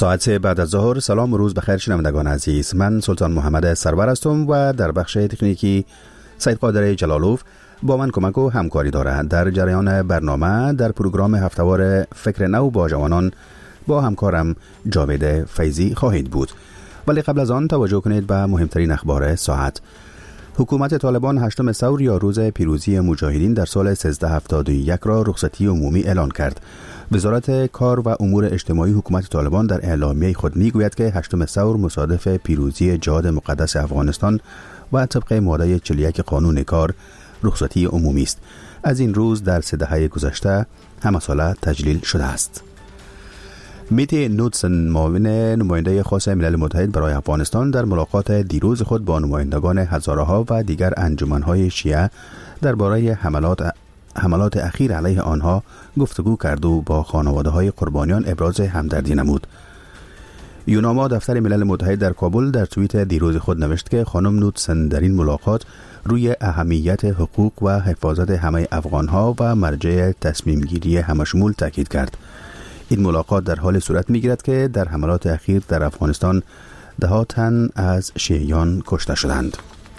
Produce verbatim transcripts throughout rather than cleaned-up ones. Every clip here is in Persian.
ساعت سه بعد از ظهر. سلام و روز بخیر شنوندگان عزیز. من سلطان محمد سرور هستم و در بخش تکنیکی سید قادر جلالوف با من کمک و همکاری دارد. در جریان برنامه در پروگرام هفتهوار فکر نو با جوانان با همکارم جاوید فیضی خواهید بود. ولی قبل از آن توجه کنید به مهمترین اخبار ساعت. حکومت طالبان هشتم ثور یا روز پیروزی مجاهدین در سال سیزده هفتاد و یک را رخصتی عمومی اعلان کرد. وزارت کار و امور اجتماعی حکومت طالبان در اعلامیه خود میگوید که هشتم ثور مصادف پیروزی جهاد مقدس افغانستان و طبق ماده چهل و یک قانون کار رخصتی عمومی است. از این روز در سه دهه گذشته همه ساله تجلیل شده است. میتی نودسن، معاون نماینده خاص ملل متحد برای افغانستان، در ملاقات دیروز خود با نمایندگان هزارها و دیگر انجمنهای شیعه درباره حملات حملات اخیر علیه آنها گفتگو کرد و با خانواده‌های قربانیان ابراز همدردی نمود. یوناما دفتر ملل متحد در کابل در توییت دیروز خود نوشت که خانم نودسن در این ملاقات روی اهمیت حقوق و حفاظت همه افغانها و مرجع تصمیم گیری همشمول تاکید کرد. این ملاقات در حال صورت می‌گیرد که در حملات اخیر در افغانستان ده ها تن از شیعیان کشته شدند.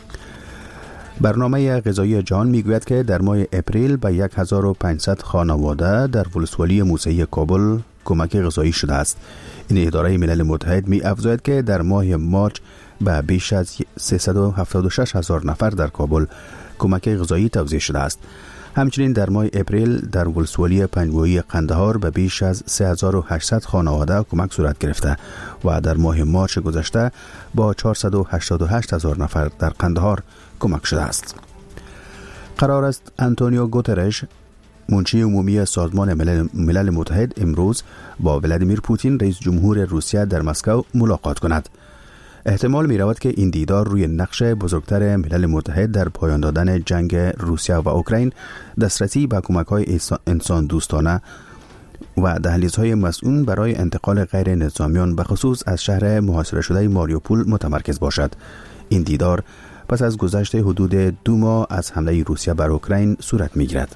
برنامه غذایی جهان میگوید که در ماه اپریل به یک هزار و پانصد خانواده در ولسوالی موسعی کابل کمک غذایی شده است. این اداره ملل متحد می افزاید که در ماه مارچ به بیش از سیصد و هفتاد و شش هزار نفر در کابل کمک غذایی توزیع شده است. همچنین در ماه اپریل در ولسوالی پنجگویی قندهار به بیش از سه هزار و هشتصد خانواده کمک صورت گرفته و در ماه مارچ گذشته با چهارصد و هشتاد و هشت هزار نفر در قندهار کمک شده است. قرار است آنتونیو گوترش، منشی عمومی سازمان ملل, ملل متحد، امروز با ولادیمیر پوتین رئیس جمهور روسیه در مسکو ملاقات کند. احتمال می رود که این دیدار روی نقش بزرگتر ملل متحد در پایان دادن جنگ روسیه و اوکراین، دسترسی به کمک‌های انسان دوستانه و دهلیزهای مسئول برای انتقال غیر نظامیان به خصوص از شهر محاصره شده ماریوپول متمرکز باشد. این دیدار پس از گذشت حدود دو ماه از حمله روسیه بر اوکراین صورت می‌گیرد.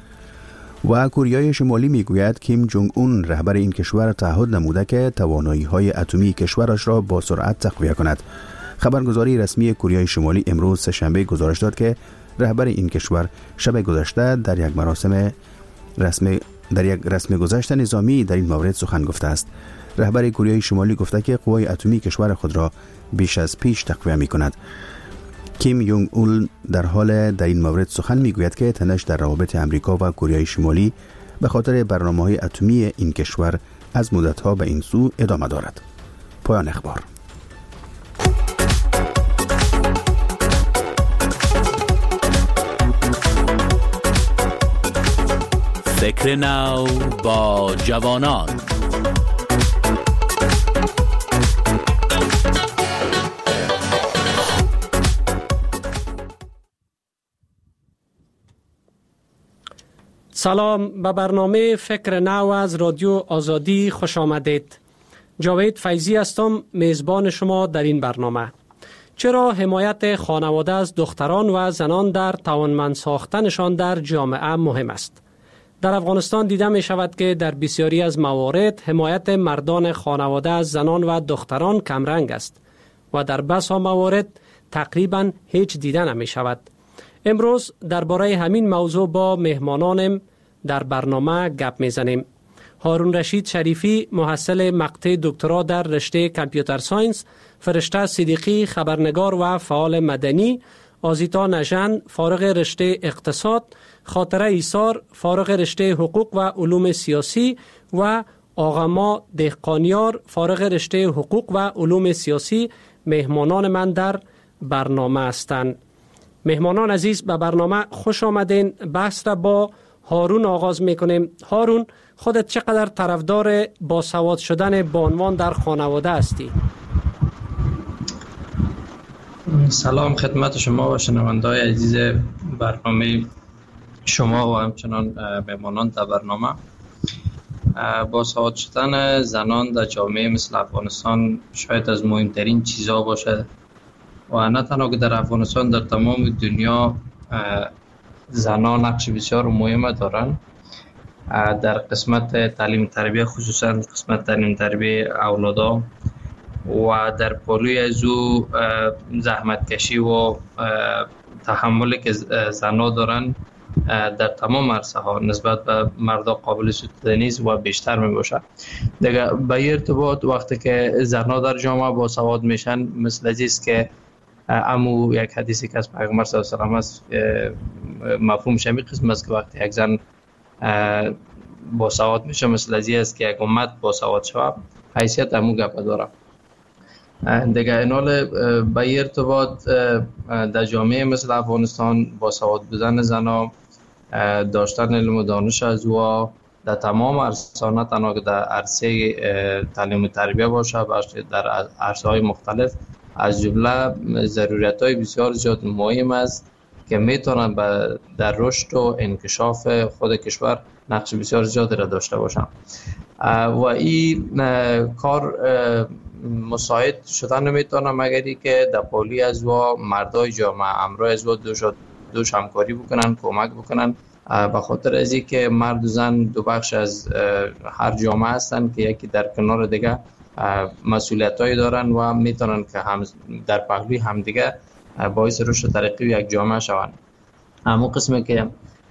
و کره شمالی میگوید کیم جونگ اون، رهبر این کشور، تعهد نموده که توانایی‌های اتمی کشورش را با سرعت تقویت کند. خبرگزاری رسمی کره شمالی امروز سه‌شنبه گزارش داد که رهبر این کشور شب گذشته در یک مراسم رسمی در یک رسم گذشت نظامی در این مورد سخن گفته است. رهبر کره شمالی گفته که قوای اتمی کشور خود را بیش از پیش تقویت می‌کند. کیم یونگ اول در حال در این مورد سخن میگوید که تنش در روابط امریکا و کره شمالی به خاطر برنامه‌های اتمی این کشور از مدت‌ها به این سو ادامه دارد. پایان اخبار. فکر نو با جوانان. سلام، به برنامه فکر نو از رادیو آزادی خوش آمدید. جاوید فیضی هستم، میزبان شما در این برنامه. چرا حمایت خانواده از دختران و زنان در توانمند ساختنشان در جامعه مهم است؟ در افغانستان دیده می شود که در بسیاری از موارد حمایت مردان خانواده از زنان و دختران کمرنگ است و در بسا موارد تقریبا هیچ دیده نمی شود. امروز درباره همین موضوع با مهمانانم در برنامه گپ میزنیم. هارون رشید شریفی، محصل مقطع دکترا در رشته کامپیوتر ساینس، فرشته صدیقی، خبرنگار و فعال مدنی، آزیتا نژند، فارغ رشته اقتصاد، خاطره ایسار، فارغ رشته حقوق و علوم سیاسی و آقاما دهقانیار، فارغ رشته حقوق و علوم سیاسی مهمانان من در برنامه هستند. مهمانان عزیز، به برنامه خوش آمدین. بحث را با هارون آغاز میکنیم. هارون، خودت چقدر طرفدار باسواد شدن بانوان در خانواده هستی؟ سلام خدمت شما و شنونده‌های عزیز برنامه شما و همچنان مهمانان در برنامه. باسواد شدن زنان در جامعه مثل افغانستان شاید از مهمترین چیزها باشه و نه تنها که در افغانستان، در تمام دنیا زنان نقش بسیار مهم دارن. در قسمت تعلیم تربیه، خصوصا قسمت تعلیم تربیه اولادا و در پالوی از او زحمت کشی و تحملی که زنها دارن در تمام عرصه ها نسبت به مردا قابل ستیزه نیست و بیشتر می باشه. دیگه به ارتباط وقتی که زنها در جامعه با سواد میشن، مثل عزیز که امو یک حدیثی که از پیغمبر صلی الله علیه و آله است، مفهوم شمی قسم است که وقتی یک زن با سواد میشه، مثل عزیز است که یک امت با سواد شود، حیثیت امو گپ داره. دیگه اینال به ارتباط در جامعه مثل افغانستان با سواد بودن زنها، داشتن علم و دانش از او در تمام عرصه، نه تنها در عرصه تعلیم و تربیه باشه، بلکه در عرصه های مختلف، از جمله ضرورت های بسیار زیاد مهم است که میتونن در رشد و انکشاف خود کشور نقش بسیار زیادی را داشته باشن. و این کار مساعد شدن نمیتونه مگری که در پالی از و مردای جامعه امرای از و دوش, دوش همکاری بکنن، کمک بکنن، به خاطر از این که مرد و زن دو بخش از هر جامعه هستن که یکی در کنار دیگه مسئولیت هایی دارن و میتونن که هم در پهلوی همدیگه باعث رشد و ترقی یک جامعه شوند. همون قسمه که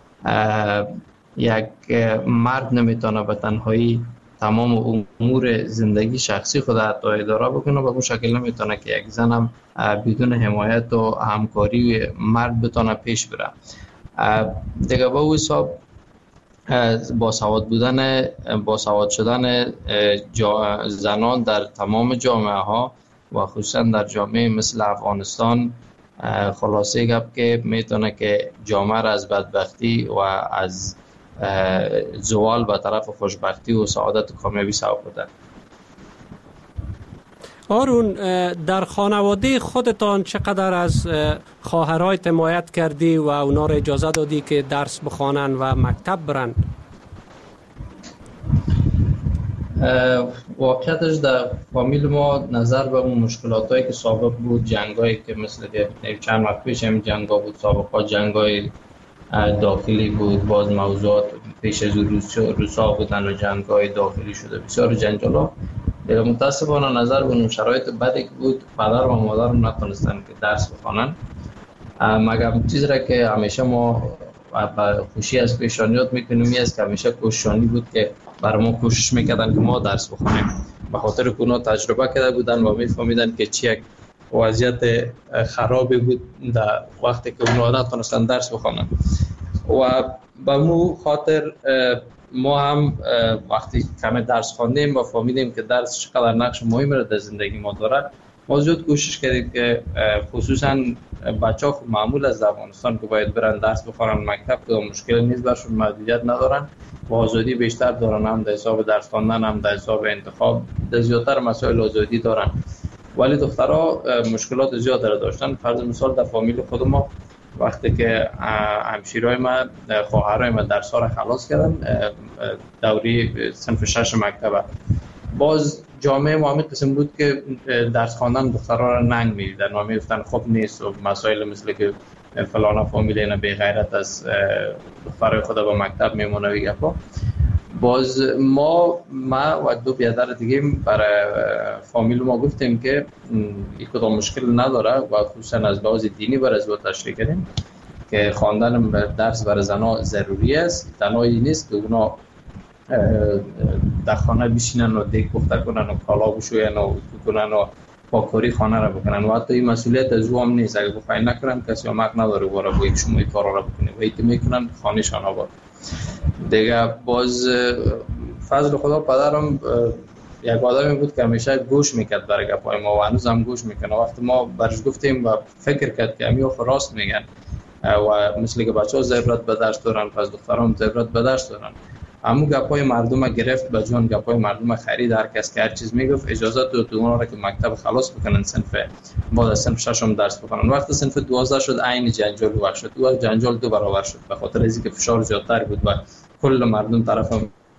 یک مرد نمیتونه به تنهایی تمام امور زندگی شخصی خود حتی اداره بکنه، به اون شکل نمیتونه که یک زن هم بدون حمایت و همکاری مرد بتونه پیش بره. دیگه با او حساب با سواد بودن با سواد شدن زنان در تمام جامعه ها و خصوصا در جامعه مثل افغانستان، خلاصه گپ که میتونه که جامعه را از بدبختی و از زوال به طرف خوشبختی و سعادت و کامیابی سوق بده. آرون، در خانواده خودتان چقدر از خواهرای حمایت کردی و اونا را اجازه دادی که درس بخوانن و مکتب برن؟ واقعیتش در فامیل ما نظر به اون مشکلات هایی که سابق بود، جنگ هایی که مثل چند وقت پیش هم جنگ ها بود، سابق ها جنگ های داخلی بود، باز موضوعات پیش از روسا بودن و جنگ های داخلی شده، بسیار جنجال ها. متاسفانه نظر به اون شرایط بدی که بود، پدر و مادر نتونستن که درس بخوانن، مگر چیزی را که همیشه ما با خوشی از پیشانیات میکنیم این است که همیشه کوششانی بود که برای ما کوشش میکردن که ما درس بخونیم، به خاطر که اونا تجربه کرده بودن و میفهمیدن که چی یک وضعیت خرابی بود در وقتی که اونا نتونستن درس بخونن. و به مو خاطر ما هم وقتی کم درس خواندیم و فهمیدیم که درس چقدر نقش مهمی را در زندگی ما داره، ما زیاد کوشش کردیم که خصوصا بچه‌ها خود معمول از افغانستان که باید برن درس بخونن مکتب، که مشکل نیست برشون، محدودیت ندارن و آزادی بیشتر دارن، هم در حساب درس خواندن هم در حساب انتخاب، در زیادتر مسائل آزادی دارن. ولی دخترها مشکلات زیاد را داشتن. فرض مثال در فامیل خود ما وقتی که همشیرای ما، خواهرای ما درس‌ها را خلاص کردن، دوری صنف شش مکتب، باز جامعه ما همین قسم بود که درس خواندن دخترها را ننگ می‌دیدن و می‌گفتن خب نیست و مسائل مثل که فلان فامیل اینا بی غیرت از دخترای خود به مکتب میمونه و گپا. باز ما ما و دو برادر دیگه برای فامیل ما گفتیم که این کدام مشکل نداره و خصوصا از لحاظ دینی برای از تشریح کردیم که خواندن درس برای زنها ضروری است. تنهایی نیست که اونا در خانه بشینن و دیگ پخته کنن و کالا بشوین و کنن و پاکاری خانه را بکنن و حتی این مسئولیت از او هم نیست. اگه بخواهی نکنن کسی هم حق نداره باره باید شما این کارا را بکنید و ایتی میکنن خانه شان آباد دیگه. باز فضل خدا پدرم یک آدمی بود که همیشه گوش میکرد برای گپای ما و هنوز هم گوش میکنه. وقتی ما برش گفتیم و فکر کرد که همی آخر راست میگن و مثل که بچه ها ضرورت به درس دارن، پس دختران ضرورت به درس دارن. همون گپای مردم گرفت به جان گپای مردم خرید. هر کس که هر چیز میگفت اجازه داد اونا را که مکتب خلاص بکنن، صنف بعد از صنف ششم درس بخونن. وقتی صنف دوازده شد عین جنجال وقت شد و جنجال دو برابر شد به خاطر از اینکه فشار زیادتر بود و کل مردم طرف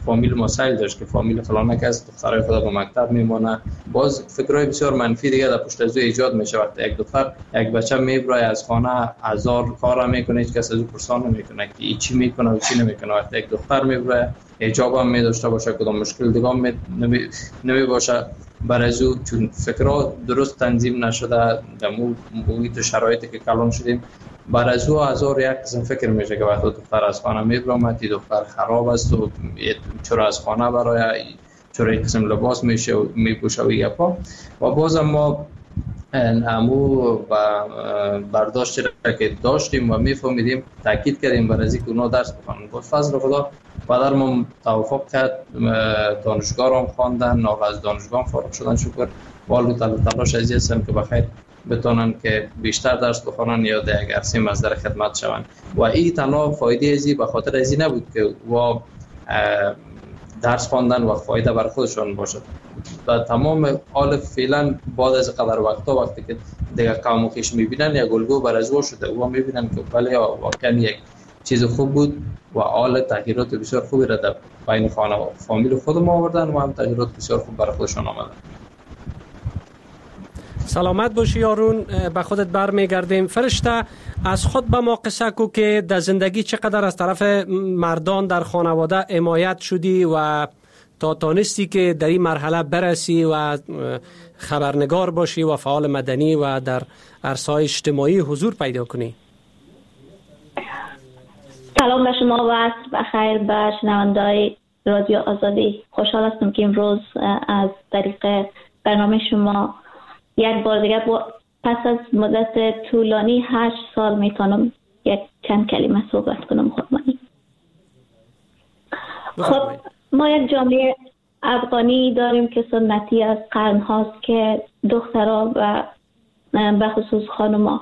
فامیل ما سیل داشت که فامیل فلان کس دخترای خدا به مکتب میمونه. باز فکرای بسیار منفی دیگه در پشت از او ایجاد میشه. وقتی یک دختر یک بچه میبره از خانه هزار کار میکنه، هیچ کس از او پرسان نمیکنه که چی میکنه و چی نمیکنه. وقتی یک دختر میبره حجاب هم میداشته باشه، کدام مشکل دیگه هم نمی نمی باشه برای او، چون فکرها درست تنظیم نشده در محیط و شرایطی که کلان شدیم، برای از او هزار یک قسم فکر میشه که وقتی دختر از خانه میبره تی دختر خراب است و چرا از خانه برای چرا یک قسم لباس میشه و میپوشه و یپا. و بازم ما امو و برداشت را که داشتیم و میفهمیدیم تاکید کردیم برای از اینکه اونا درس بخونن. با فضل خدا پدر ما توافق کرد، دانشگاه هم خواندن، ناغ از دانشگاه هم فارغ شدن شکر. والو تلاش از این هستم که بخیر بتونن که بیشتر درس بخونن یا در یک عرصه مصدر خدمت شون. و این تنها فایده ازی به خاطر ازی نبود که و درس خواندن و فایده بر خودشون باشد. و تمام حال فعلا بعد از قدر وقتا وقتی که دیگه قوم و خویش میبینن یا گلگو بر از شده و میبینن که بله واقعا یک چیز خوب بود و حال تغییرات بسیار خوبی را در بین خانه و فامیل خود ما آوردن و هم تغییرات بسیار خوب برای خودشون آمدن. سلامت باشی یارون، به خودت برمیگردیم. فرشته، از خود به ما قصه کو که در زندگی چقدر از طرف مردان در خانواده حمایت شدی و تا تانستی که در این مرحله برسی و خبرنگار باشی و فعال مدنی و در عرصه‌های اجتماعی حضور پیدا کنی. سلام به شما و بخیر به شنونده‌های رادیو آزادی. خوشحال هستم که امروز از طریق برنامه شما یک بار دیگه پس از مدت طولانی هشت سال میتونم یک چند کلمه صحبت کنم خودمانی. خب ما یک جامعه افغانی داریم که سنتی از قرن هاست که دخترها و به خصوص خانوما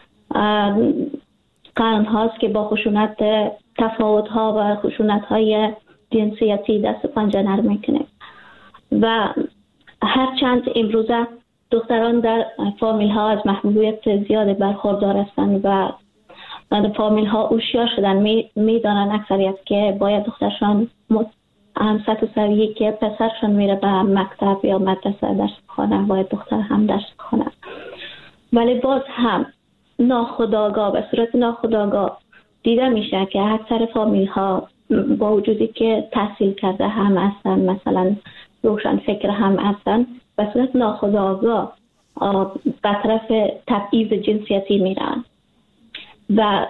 قرن هاست که با خشونت تفاوت ها و خشونت های جنسیتی دست پنجه نرم میکنه و هرچند امروزه دختران در فامیل ها از محبوبیت زیاد برخوردار هستند و فامیل ها هوشیار شدن، میدانن اکثریت که باید دخترشان هم سطح سویه که پسرشان میره به مکتب یا مدرسه درس بخونه باید دختر هم درس بخونه. ولی باز هم ناخودآگاه به صورت ناخودآگاه دیده میشه که اکثر فامیل ها با وجودی که تحصیل کرده هم هستن، مثلا روشن فکر هم هستن، به صورت ناخودآگاه به طرف تبعیض جنسیتی میرن. و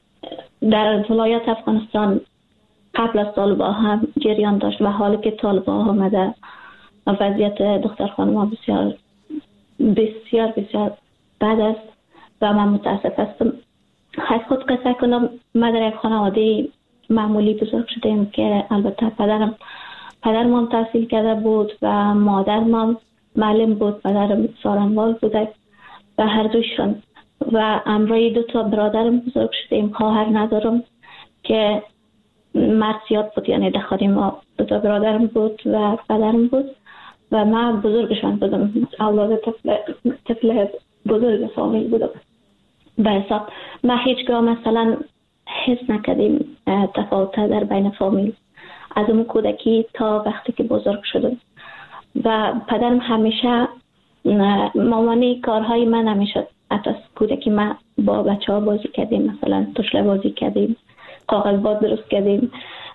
در ولایت افغانستان قبل از طالبان هم جریان داشت و حالی که طالبان آمده وضعیت دختر خانم‌ها بسیار بسیار بسیار بد است و من متاسف هستم. خیلی خود قصه کنم، من در یک خانواده معمولی بزرگ شدیم که البته پدرم پدرم هم تحصیل کرده بود و مادرم هم معلم بود، پدرم سارنوال بوده و هر دوشون و همراه دو تا برادرم بزرگ شدیم. خواهر ندارم که مرد زیاد بود، یعنی دخاری ما دو تا برادرم بود و پدرم بود و من بزرگشان بودم، اولاد طفل طفل بزرگ فامیل بودم. به حساب ما هیچگاه مثلا حس نکردیم تفاوت در بین فامیل از اون کودکی تا وقتی که بزرگ شدم. و پدرم همیشه مامانی کارهای من همیشه حتی کودکی ما با بچه ها بازی کردیم، مثلا توشله بازی کردیم، کاغذ باز درست کردیم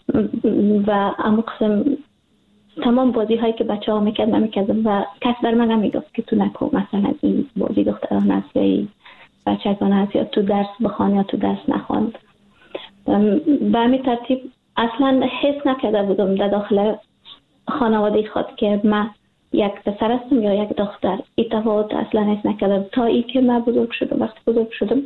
و اما قسم تمام بازی هایی که بچه ها میکرد من میکردم و کس بر من نمیگفت که تو نکن، مثلا این بازی دختران هست یا این بچگان هست یا تو درس بخوان یا تو درس نخواند. به همین ترتیب اصلا حس نکرده بودم در داخل خانواده خود که من یک پسر هستم یا یک دختر. این تفاوت اصلا حس نکردم تا ای که من بزرگ شدم. وقتی بزرگ شدم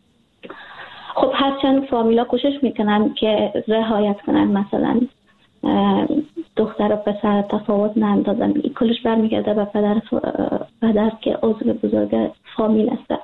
خب هرچند فامیلا کوشش میکنن که رعایت کنن، مثلا دختر و پسر تفاوت ناندازن، این کلش برمیگرده به پدر پدر که عضو بزرگ فامیل است.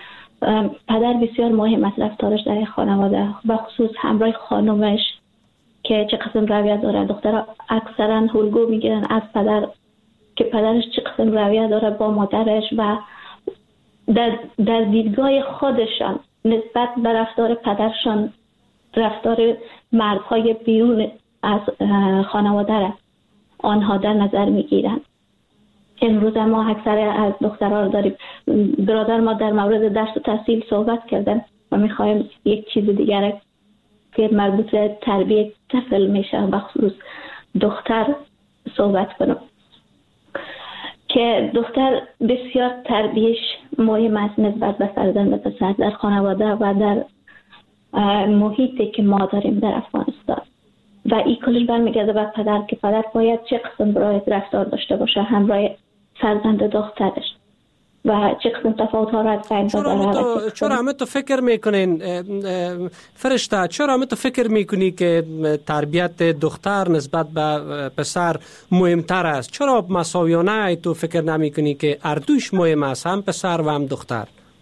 پدر بسیار مهم است رفتارش در خانواده، به خصوص همراه خانومش که چه قسم رویت داره. دخترها اکثرا الگو میگیرن از پدر که پدرش چه قسم رویت داره با مادرش و در, در دیدگاه خودشان نسبت به رفتار پدرشان رفتار مردهای بیرون از خانواده را آنها در نظر میگیرند. امروز ما اکثر از دخترها رو داریم. برادر ما در مورد درس و تحصیل صحبت کردن و میخوایم یک چیز دیگر که مربوط به تربیت طفل میشه و خصوص دختر صحبت کنم که دختر بسیار تربیتش مهم است نسبت به فرزند پسر در خانواده و در محیطی که ما داریم در افغانستان. و این کلش برمیگرده به پدر که پدر باید چه قسم برای رفتار داشته باشه همراه فرزند دخترش و چه قسم تفاوت ها را از بین ببره. چرا همه تو فکر میکنین فرشته، چرا همه تو فکر میکنی که تربیت دختر نسبت به پسر مهمتر است؟ چرا مساویانه تو فکر نمیکنی که اردوش مهم است، هم پسر و هم دختر؟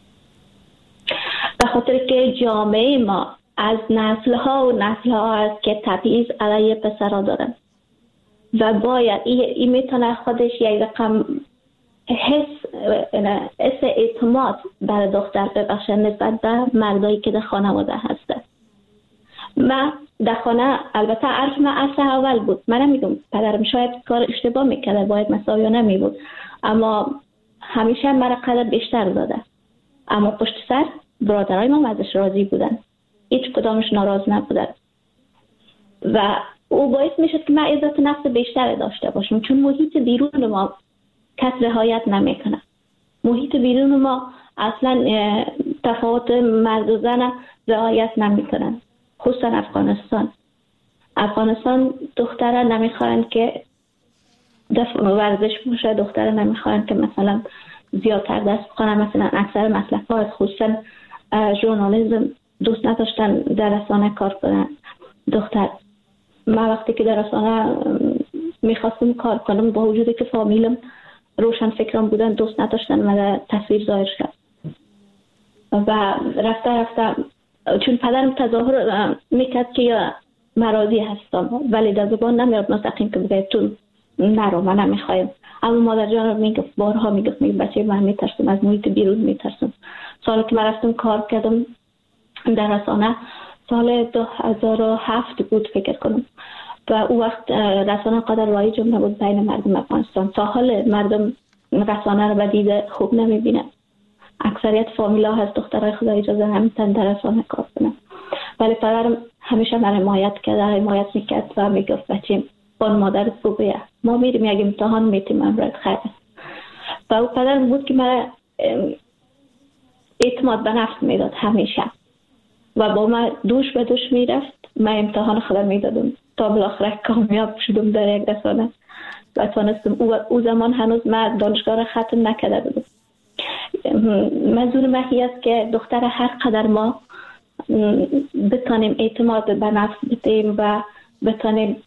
به خاطر که جامعه ما از نسل ها و نسل ها است که تبعیض علیه پسرها دارن و باید این میتونه خودش یک رقم حس حس اعتماد برای دختر ببخشه نسبت به مردایی که در خانواده هسته. من در خانه البته عرف من اصل اول بود، من نمیگم پدرم شاید کار اشتباه میکرده، باید مساویانه می بود، اما همیشه مرا قدر بیشتر داده. اما پشت سر برادرای ما ازش راضی بودن، هیچ کدامش ناراض نبودن و او باعث میشد که من عزت نفس بیشتر داشته باشم، چون محیط بیرون ما کس رعایت نمیکنه. محیط بیرون ما اصلا تفاوت مرد و زن رعایت نمیکنن، خصوصا افغانستان. افغانستان دختره نمیخواهند که ورزش باشه، دختره نمیخواهند که مثلا زیادتر دست بخونن، مثلا اکثر مسلک ها خصوصا ژورنالیسم دوست نداشتن در رسانه کار کنن دختر. من وقتی که در رسانه میخواستم کار کنم با وجودی که فامیلم روشن فکران بودن دوست نداشتن من تصویر ظاهر شد و رفته رفته چون پدرم تظاهر میکرد که یا مرازی هستم ولی در زبان نمیاد مستقیم که بگه تو نرو من نمیخوایم، اما مادر جان میگفت بارها میگفت میگفت بچه من میترسم از محیط بیرون میترسم. سالی که من رفتم کار کردم در رسانه سال دو هزار و هفت بود فکر کنم و او وقت رسانه قدر رایج نبود بین مردم افغانستان. تا حال مردم رسانه رو به دید خوب نمیبینن، اکثریت فامیلا هست دخترای خدا اجازه نمیتن در رسانه کار کنن، ولی پدرم همیشه من حمایت کرد حمایت میکرد و میگفت بچه بان مادر خوبه، ما میریم یک امتحان میتیم امرد خیلی. و او پدرم بود که من اعتماد به نفس میداد همیشه و با من دوش به دوش میرفت، من امتحان خودم میدادم تا بالاخره کامیاب شدم در یک رسانه و تونستم. او, او زمان هنوز من دانشگاه را ختم نکرده بودم. منظور من است که دختر هر قدر ما بتانیم اعتماد به نفس بدیم و بتانیم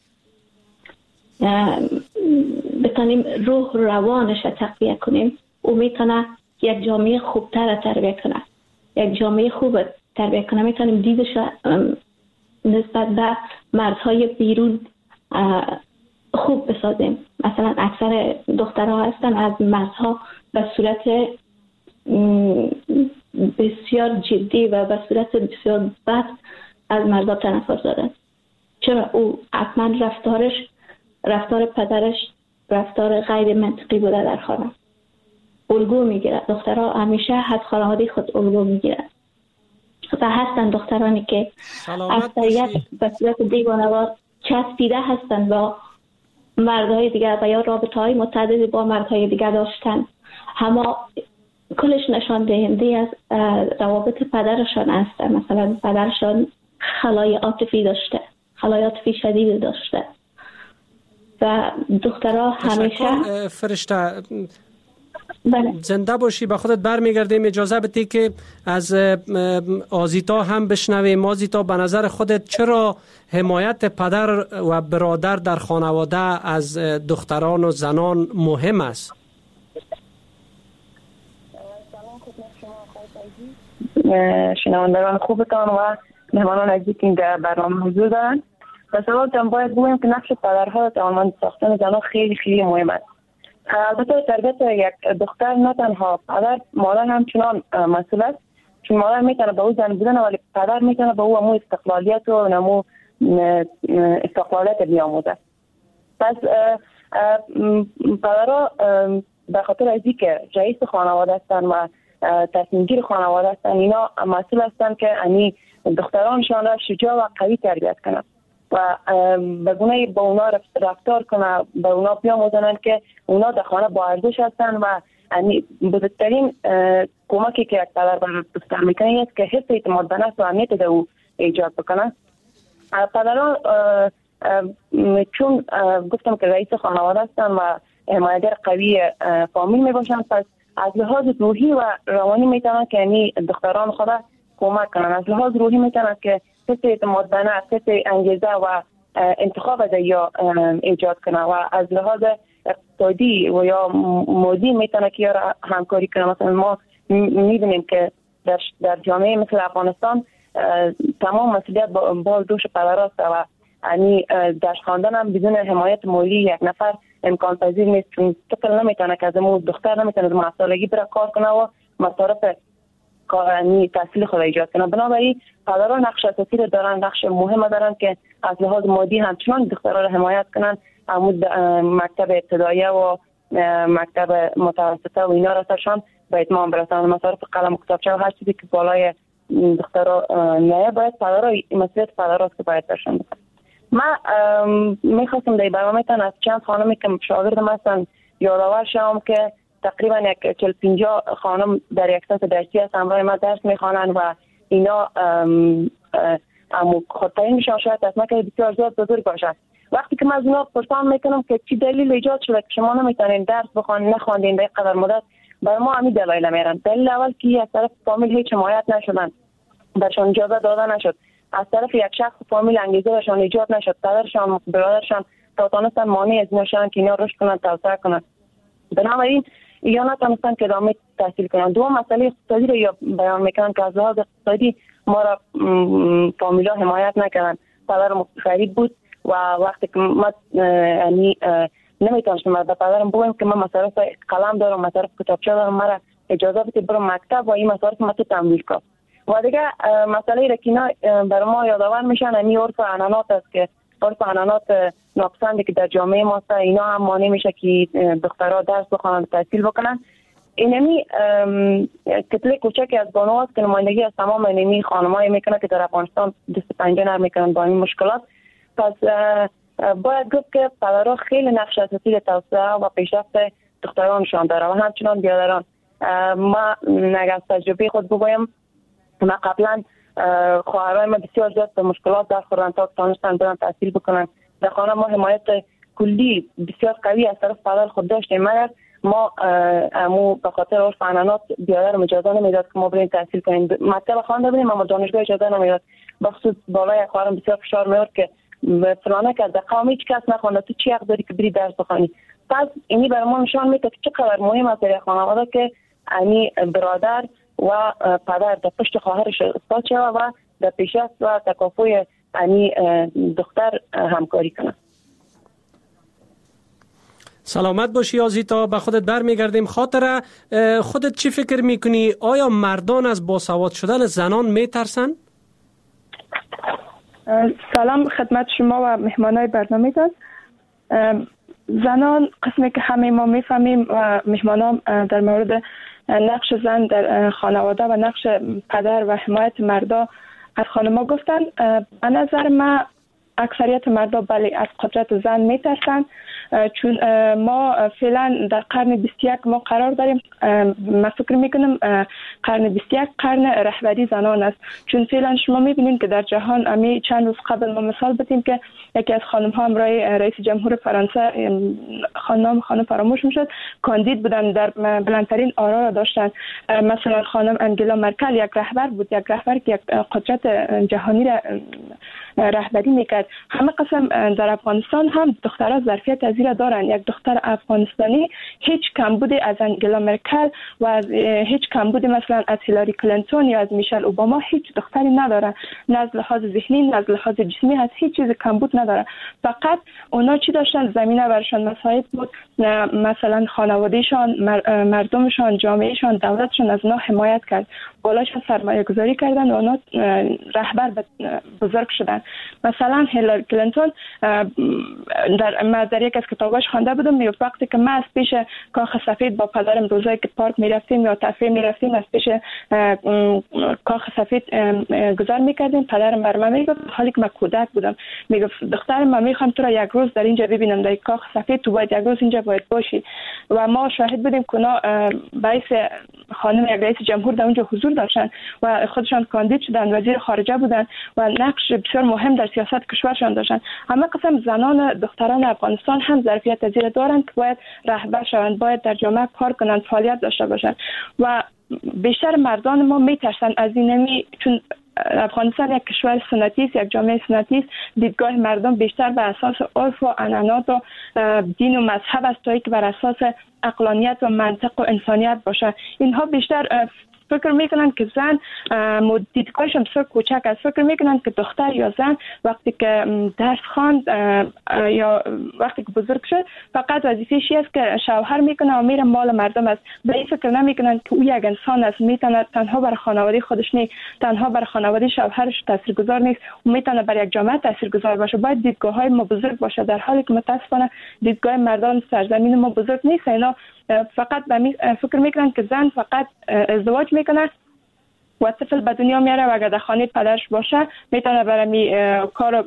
بتانیم روح روانش را تقویه کنیم، او میتونه یک جامعه خوبتر تربیه کنه، یک جامعه خوب تربیه کنه. میتونیم دیدش نسبت به مردهای بیرون خوب بسازیم. مثلا اکثر دخترها هستن از مردها به صورت بسیار جدی و به صورت بسیار بد از مردها تنفر دادن، چرا او حتما رفتارش رفتار پدرش رفتار غیر منطقی بوده در خانه. الگو میگیرد، دخترها همیشه از خانواده خود الگو میگیرد و هستن دخترانی که اکثریت به صورت دیوانه‌وار چسبیده هستن با مردهای دیگر و یا رابطه های متعددی با مردهای دیگر داشتن، اما کلش نشان دهنده از روابط پدرشان است. مثلا پدرشان خلای عاطفی داشته، خلای عاطفی شدید داشته و دخترها همیشه فرشته زنده باشی، به خودت برمیگردیم. اجازه بدی که از آزیتا هم بشنویم. آزیتا، به نظر خودت چرا حمایت پدر و برادر در خانواده از دختران و زنان مهم است؟ شنوندگان خوبتان و مهمانان عزیزی که در برنامه حضور دارند، به سوالتان باید بگویم که نقش پدرها در توانمند ساختن زنان خیلی خیلی مهم است. البته تربیت یک دختر نه تنها پدر، مادر هم چنان مسئول است، چون مادر میتونه به او زن بودن ولی پدر میتونه به او امو استقلالیت و نمو استقلالت بیاموزه. پس پدرها به خاطر از که رئیس خانواده هستند و تصمیم گیر خانواده هستند، اینا مسئول هستند که انی دخترانشان را شجاع و قوی تربیت کنند و به گونه با اونا رفتار کنند، به اونا بیاموزند که اونا در خانه با ارزش هستند و انی بزرگترین کمکی که یک پدر بر دختر میکنه است که حس اعتماد به نفس و امنیت در او ایجاد بکنه. پدران چون گفتم که رئیس خانواده هستند و حمایتگر قوی فامیل می باشند، پس از لحاظ روحی و روانی میتونن که یعنی دختران خود کمک کنن. از لحاظ روحی میتونن که حس اعتماد به نفس، حس انگیزه و انتخاب از یا ایجاد کنن و از لحاظ اقتصادی و یا مادی میتونن که یا همکاری کنن. مثلا ما میبینیم که در, در جامعه مثل افغانستان تمام مسئولیت بال دوش پدراست و یعنی درس خواندن هم بدون حمایت مالی یک نفر امکان پذیر نیست، چون طفل نمیتونه که از مو دختر نمیتونه از مسئولگی بره کار کنه و مصارف یعنی تحصیل خود ایجاد کنه. بنابراین پدران نقش اساسی دارن، نقش مهم دارن که از لحاظ مادی همچنان دختران را حمایت کنن، عمود مکتب ابتداییه و مکتب متوسطه و اینا رسشان به اتمام برسن. مصارف قلم و کتابچه و هر چیزی که بالای دخترها نه باید پدرها مسئولیت پدرها که باید برشن بکنن. من میخواستم در برنامه‌تان از چند خانمی که شاگردم هستن یادآور شوم که تقریبا یک چهل پنجاه خانم در یک سطح درسی هست، همراه ما درس میخوانند و اینا اما خودتایی میشن شاید تصمیم که بسیار زیاد بزرگ باشد. وقتی که من از اینا پرسان میکنم که چی دلیل ایجاد شده که شما نمیتونین درس بخوانید، نخواندین در قدر مدت، برای ما همین دلایل میارن. دلیل اول که از طرف فامیل هیچ حمایت نشدن، برشان اجازه داده نشد، از طرف یک شخص فامیل انگیزه برشان ایجاد نشد، پدرشان برادرشان تا تانستن مانع از اینا شدن که اینا رشد کنن، توسعه کنن. بنابراین یا نتونستن که ادامه تحصیل کنن. دوم مسئله اقتصادی رو یا بیان میکنن که از لحاظ اقتصادی ما را فامیلا حمایت نکردن. پدرم غریب بود و وقتی که ما یعنی نمیتونستم به پدرم بگم که من مصارف قلم دارم، مصارف کتابچه دارم، مرا اجازه بده برم مکتب و این مصارف ما تو تمویل کنم. و دیگه مسئله را که اینا بر ما یادآور میشن این عرف عنعنات است که عرف عنعنات ناپسندی که در جامعه ما است، اینا هم مانع میشه که دخترها درس بخونن، تحصیل بکنن. اینمی کتله کوچکی از بانو است که نمایندگی از تمام اینمی خانمایی میکنه که در افغانستان دست پنجه نرم میکنن با این مشکلات. پس باید گفت که پدرها خیلی نقش اساسی در توسعه و پیشرفت دخترانشان داره و همچنان بیادران. ما نگه از تجربه خود بگویم، ما قبلا خواهرای ما بسیار زیاد به مشکلات در خوردن تا تانستن برن تحصیل بکنن. در خانه ما حمایت کلی بسیار قوی از طرف پدر خود داشتیم، مگر ما امو به خاطر عرف عنعنات بیادر اجازه نمیداد که ما بریم تحصیل کنیم. مکتب خوانده بودیم اما دانشگاه اجازه نمیداد. بخصوص بالای خواهرم بسیار فشار میاد که فلانه که در قوم هیچ کس نخوانده، تو چی حق داری که بری درس بخوانی؟ پس اینی برای ما نشان میده که چقدر مهم است در خانواده که یعنی برادر و پدر در پشت خواهرش استاد شود و در پیشرفت و تکافؤ یعنی دختر همکاری کنه. سلامت باشی آزیتا، به خودت برمیگردیم. خاطره خودت چی فکر میکنی؟ آیا مردان از باسواد شدن زنان میترسن؟ سلام خدمت شما و مهمانای برنامه تان. زنان قسمی که همه ما میفهمیم و مهمانان در مورد نقش زن در خانواده و نقش پدر و حمایت مردا از خانما گفتن. به نظر من اکثریت مردا بله از قدرت زن میترسن، چون ما فعلا در قرن بیست و یک ما قرار داریم. من فکر میکنم قرن بیست و یک قرن رهبری زنان است، چون فعلا شما میبینید که در جهان امی چند روز قبل ما مثال بدیم که یکی از خانم ها همراه رئیس جمهور فرانسه، خانم خانم فراموش میشد، کاندید بودن، در بلندترین آرا را داشتن. مثلا خانم انگلا مرکل یک رهبر بود، یک رهبر که یک قدرت جهانی را رهبری میکرد. همه قسم در افغانستان هم دخترها ظرفیت از زیرا دارن. یک دختر افغانستانی هیچ کمبودی از انگلا مرکل و از هیچ کمبودی مثلا از هیلاری کلینتون یا از میشل اوباما هیچ دختری نداره. نه از لحاظ ذهنی نه از لحاظ جسمی از هیچ چیز کمبود نداره. فقط اونا چی داشتن؟ زمینه برشان مساعد بود، مثلا خانوادهشان، مردمشان، جامعهشان، دولتشان از اونا حمایت کرد، بالاش سرمایه گذاری کردن و اونا رهبر بزرگ شدن. مثلا هیلاری کلینتون در ما در یک از کتاباش خوانده بودم، می وقتی که ما از پیش کاخ سفید با پدرم روزایی که پارک میرفتیم یا تفریح میرفتیم از پیش کاخ سفید گذار میکردیم، پدرم برام میگفت حالی که من کودک بودم میگفت دخترم من میخوام تو را یک روز در اینجا ببینم، در کاخ سفید تو باید یک روز اینجا باید باشی. و ما شاهد بودیم که اونا رئیس خانم یک رئیس جمهور در اونجا حضور داشتن و خودشان کاندید شدن، وزیر خارجه بودن و نقش بسیار مهم در سیاست کشورشان داشتن. همه قسم زنان دختران افغانستان هم ظرفیت پذیر دارند که باید رهبر شوند، باید در جامعه کار کنند، فعالیت داشته باشند. و بیشتر مردان ما میترسن از اینمی، چون افغانستان یک کشور سنتی است، یک جامعه سنتی است، دیدگاه مردم بیشتر بر اساس عرف و عنعنات و دین و مذهب است تا اینکه بر اساس عقلانیت و منطق و انسانیت باشه. اینها بیشتر فکر میکنن که زن دیدگاهش بسیار کوچک است، فکر میکنن که دختر یا زن وقتی که درس خواند یا وقتی که بزرگ شد فقط وظیفه‌ش است که شوهر میکنه و میره مال مردم است. به این فکر نمیکنن که او یک انسان است، میتونه تنها بر خانواده خودش نیست، تنها بر خانواده شوهرش تاثیرگذار نیست، او میتونه بر یک جامعه تاثیرگذار باشه. باید دیدگاه های ما بزرگ باشه، در حالی که متاسفانه دیدگاه مردان سرزمین ما بزرگ نیست. اینا فقط به فکر میکنن که زن فقط ازدواج میکنه و طفل به دنیا میاره و اگر در خانه پدرش باشه میتونه برای کار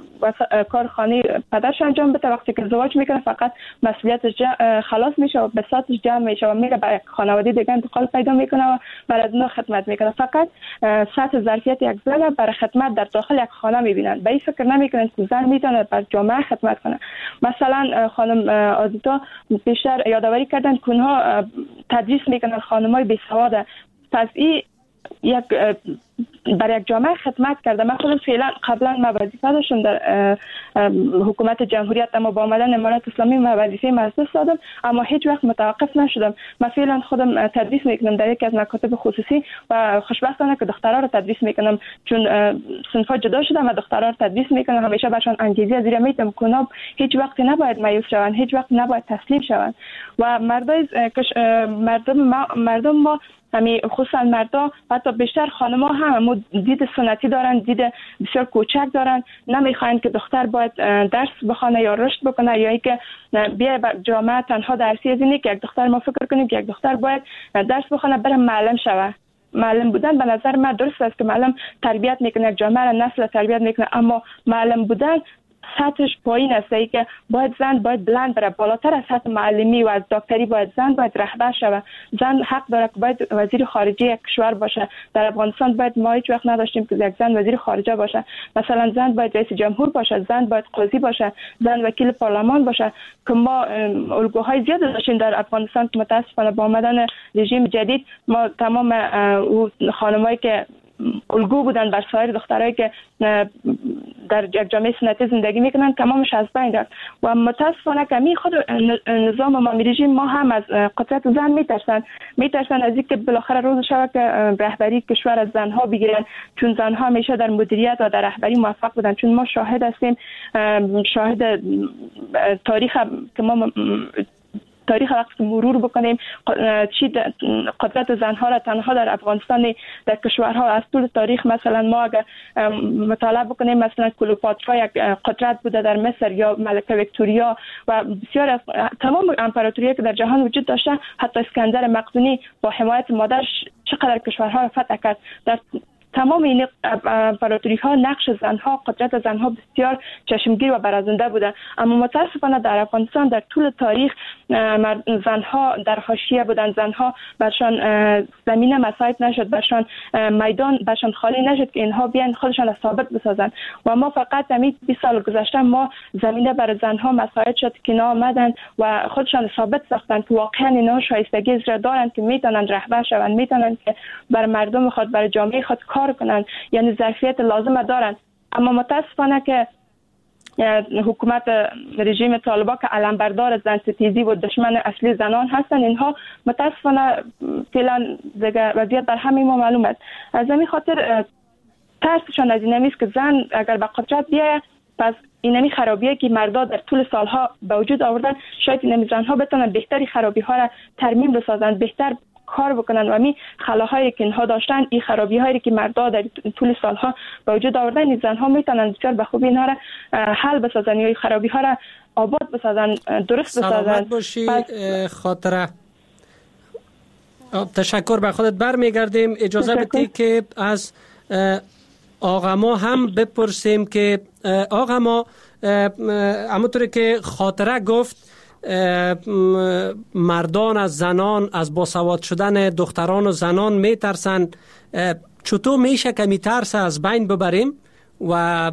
کار خانه پدرش انجام بده. وقتی که ازدواج میکنه فقط مسئولیتش خلاص میشه و بساطش جمع میشه و میره به خانواده دیگه انتقال پیدا میکنه و برای اونها خدمت میکنه. فقط سطح ظرفیت یک زن برای خدمت در داخل یک خانه میبینن، به این فکر نمیکنن که زن میتونه بر جامعه خدمت کنه. مثلا خانم آزیتا بیشتر یادآوری کردن که اونها تدریس میکنن خانمای بیسواد، پس این یک برای یک جامعه خدمت کرده. من خودم فعلا قبلا ما وظیفه داشتم در حکومت جمهوریت، اما با آمدن امارات اسلامی ما وظیفه از دست دادم، اما هیچ وقت متوقف نشدم. من فعلا خودم تدریس میکنم در یک از مکاتب خصوصی و خوشبختانه که دخترها رو تدریس میکنم، چون صنفا جدا شدم و دخترها رو تدریس میکنم. همیشه برشان انگیزه زیرا میتم که هیچ وقت نباید مایوس شوند، هیچ وقت نباید تسلیم شوند. و مردای مردم ما مردم ما همین خصوصا مردا حتی بیشتر خانم‌ها هم دید سنتی دارن، دید بسیار کوچک دارن، نمیخواین که دختر باید درس بخونه یا رشد بکنه یا اینکه بیای جامعه تنها درسی از اینه که یک دختر ما فکر کنیم که یک دختر باید درس بخونه بره معلم شوه. معلم بودن به نظر من درست است که معلم تربیت میکنه، یک جامعه را نسل تربیت میکنه، اما معلم بودن سطحش پایین است، ای که باید زن باید بلند بره، بالاتر از سطح معلمی و از دکتری باید زن باید رهبر شود. زن حق داره که باید وزیر خارجه یک کشور باشه. در افغانستان باید ما هیچ وقت نداشتیم که یک زن وزیر خارجه باشه. مثلا زن باید رئیس جمهور باشه، زن باید قاضی باشه، زن وکیل پارلمان باشه. که ما الگوهای زیاد داشتیم در افغانستان که متاسفانه با آمدن رژیم جدید ما تمام خانمایی که الگو بودن بر سایر دخترایی که در یک جامعه سنتی زندگی میکنن تمامش از بین رفت. و متاسفانه که خود نظام امامی رژیم ما هم از قدرت زن میترسن میترسن از اینکه بالاخره روز شود که رهبری کشور از زنها بگیرن، چون زنها همیشه در مدیریت و در رهبری موفق بودن. چون ما شاهد هستیم، شاهد تاریخ که ما تاریخ وقت مرور بکنیم چی قدرت زنها را تنها در افغانستان در کشورها از طول تاریخ، مثلا ما اگر مطالعه بکنیم مثلا کلوپاترا یک قدرت بوده در مصر یا ملکه ویکتوریا و بسیار از تمام امپراتوری‌ها که در جهان وجود داشته، حتی اسکندر مقدونی با حمایت مادرش چقدر کشورها را فتح کرد. در تمام این امپراتوری ها نقش زنها، قدرت زنها بسیار چشمگیر و برازنده بوده. اما متاسفانه در افغانستان در طول تاریخ زنها در حاشیه بودن، زنها برشان زمینه مساعد نشد، برشان میدان برشان خالی نشد که اینها بیان خودشان را ثابت بسازن. و ما فقط همین بیست سال گذشته ما زمینه برای زنها مساعد شد که اینا آمدن و خودشان ثابت ساختن که واقعا اینا شایستگی زیرا دارن که میتونن رهبر شوند، میتونن که بر مردم خود، بر جامعه خود کار کنن، یعنی ظرفیت لازم دارن. اما متاسفانه که حکومت رژیم طالبان که علمبردار زن ستیزی و دشمن اصلی زنان هستن، اینها متاسفانه فعلا دیگه وضعیت بر همه ما معلوم است. از همین خاطر ترسشان از این نیست که زن اگر به قدرت بیاید پس اینمی خرابیه که مردا در طول سالها به وجود آوردن، شاید اینمی زنها بتونن بهتری خرابی ها را ترمیم بسازن، بهتر کار بکنن و می خلاهایی که اینها داشتن، این خرابی هایی که مردا در طول سالها به وجود آوردن، این زنها میتونن بسیار به خوبی اینها را حل بسازن یا خرابی ها را آباد بسازن، درست بسازن. سلامت باشی خاطره. تشکر، به خودت برمیگردیم. اجازه بدی که از آقا ما هم بپرسیم که آقا ما همونطوری که خاطره گفت مردان از زنان، از باسواد شدن دختران و زنان میترسن. چطور میشه که میترس از بین ببریم و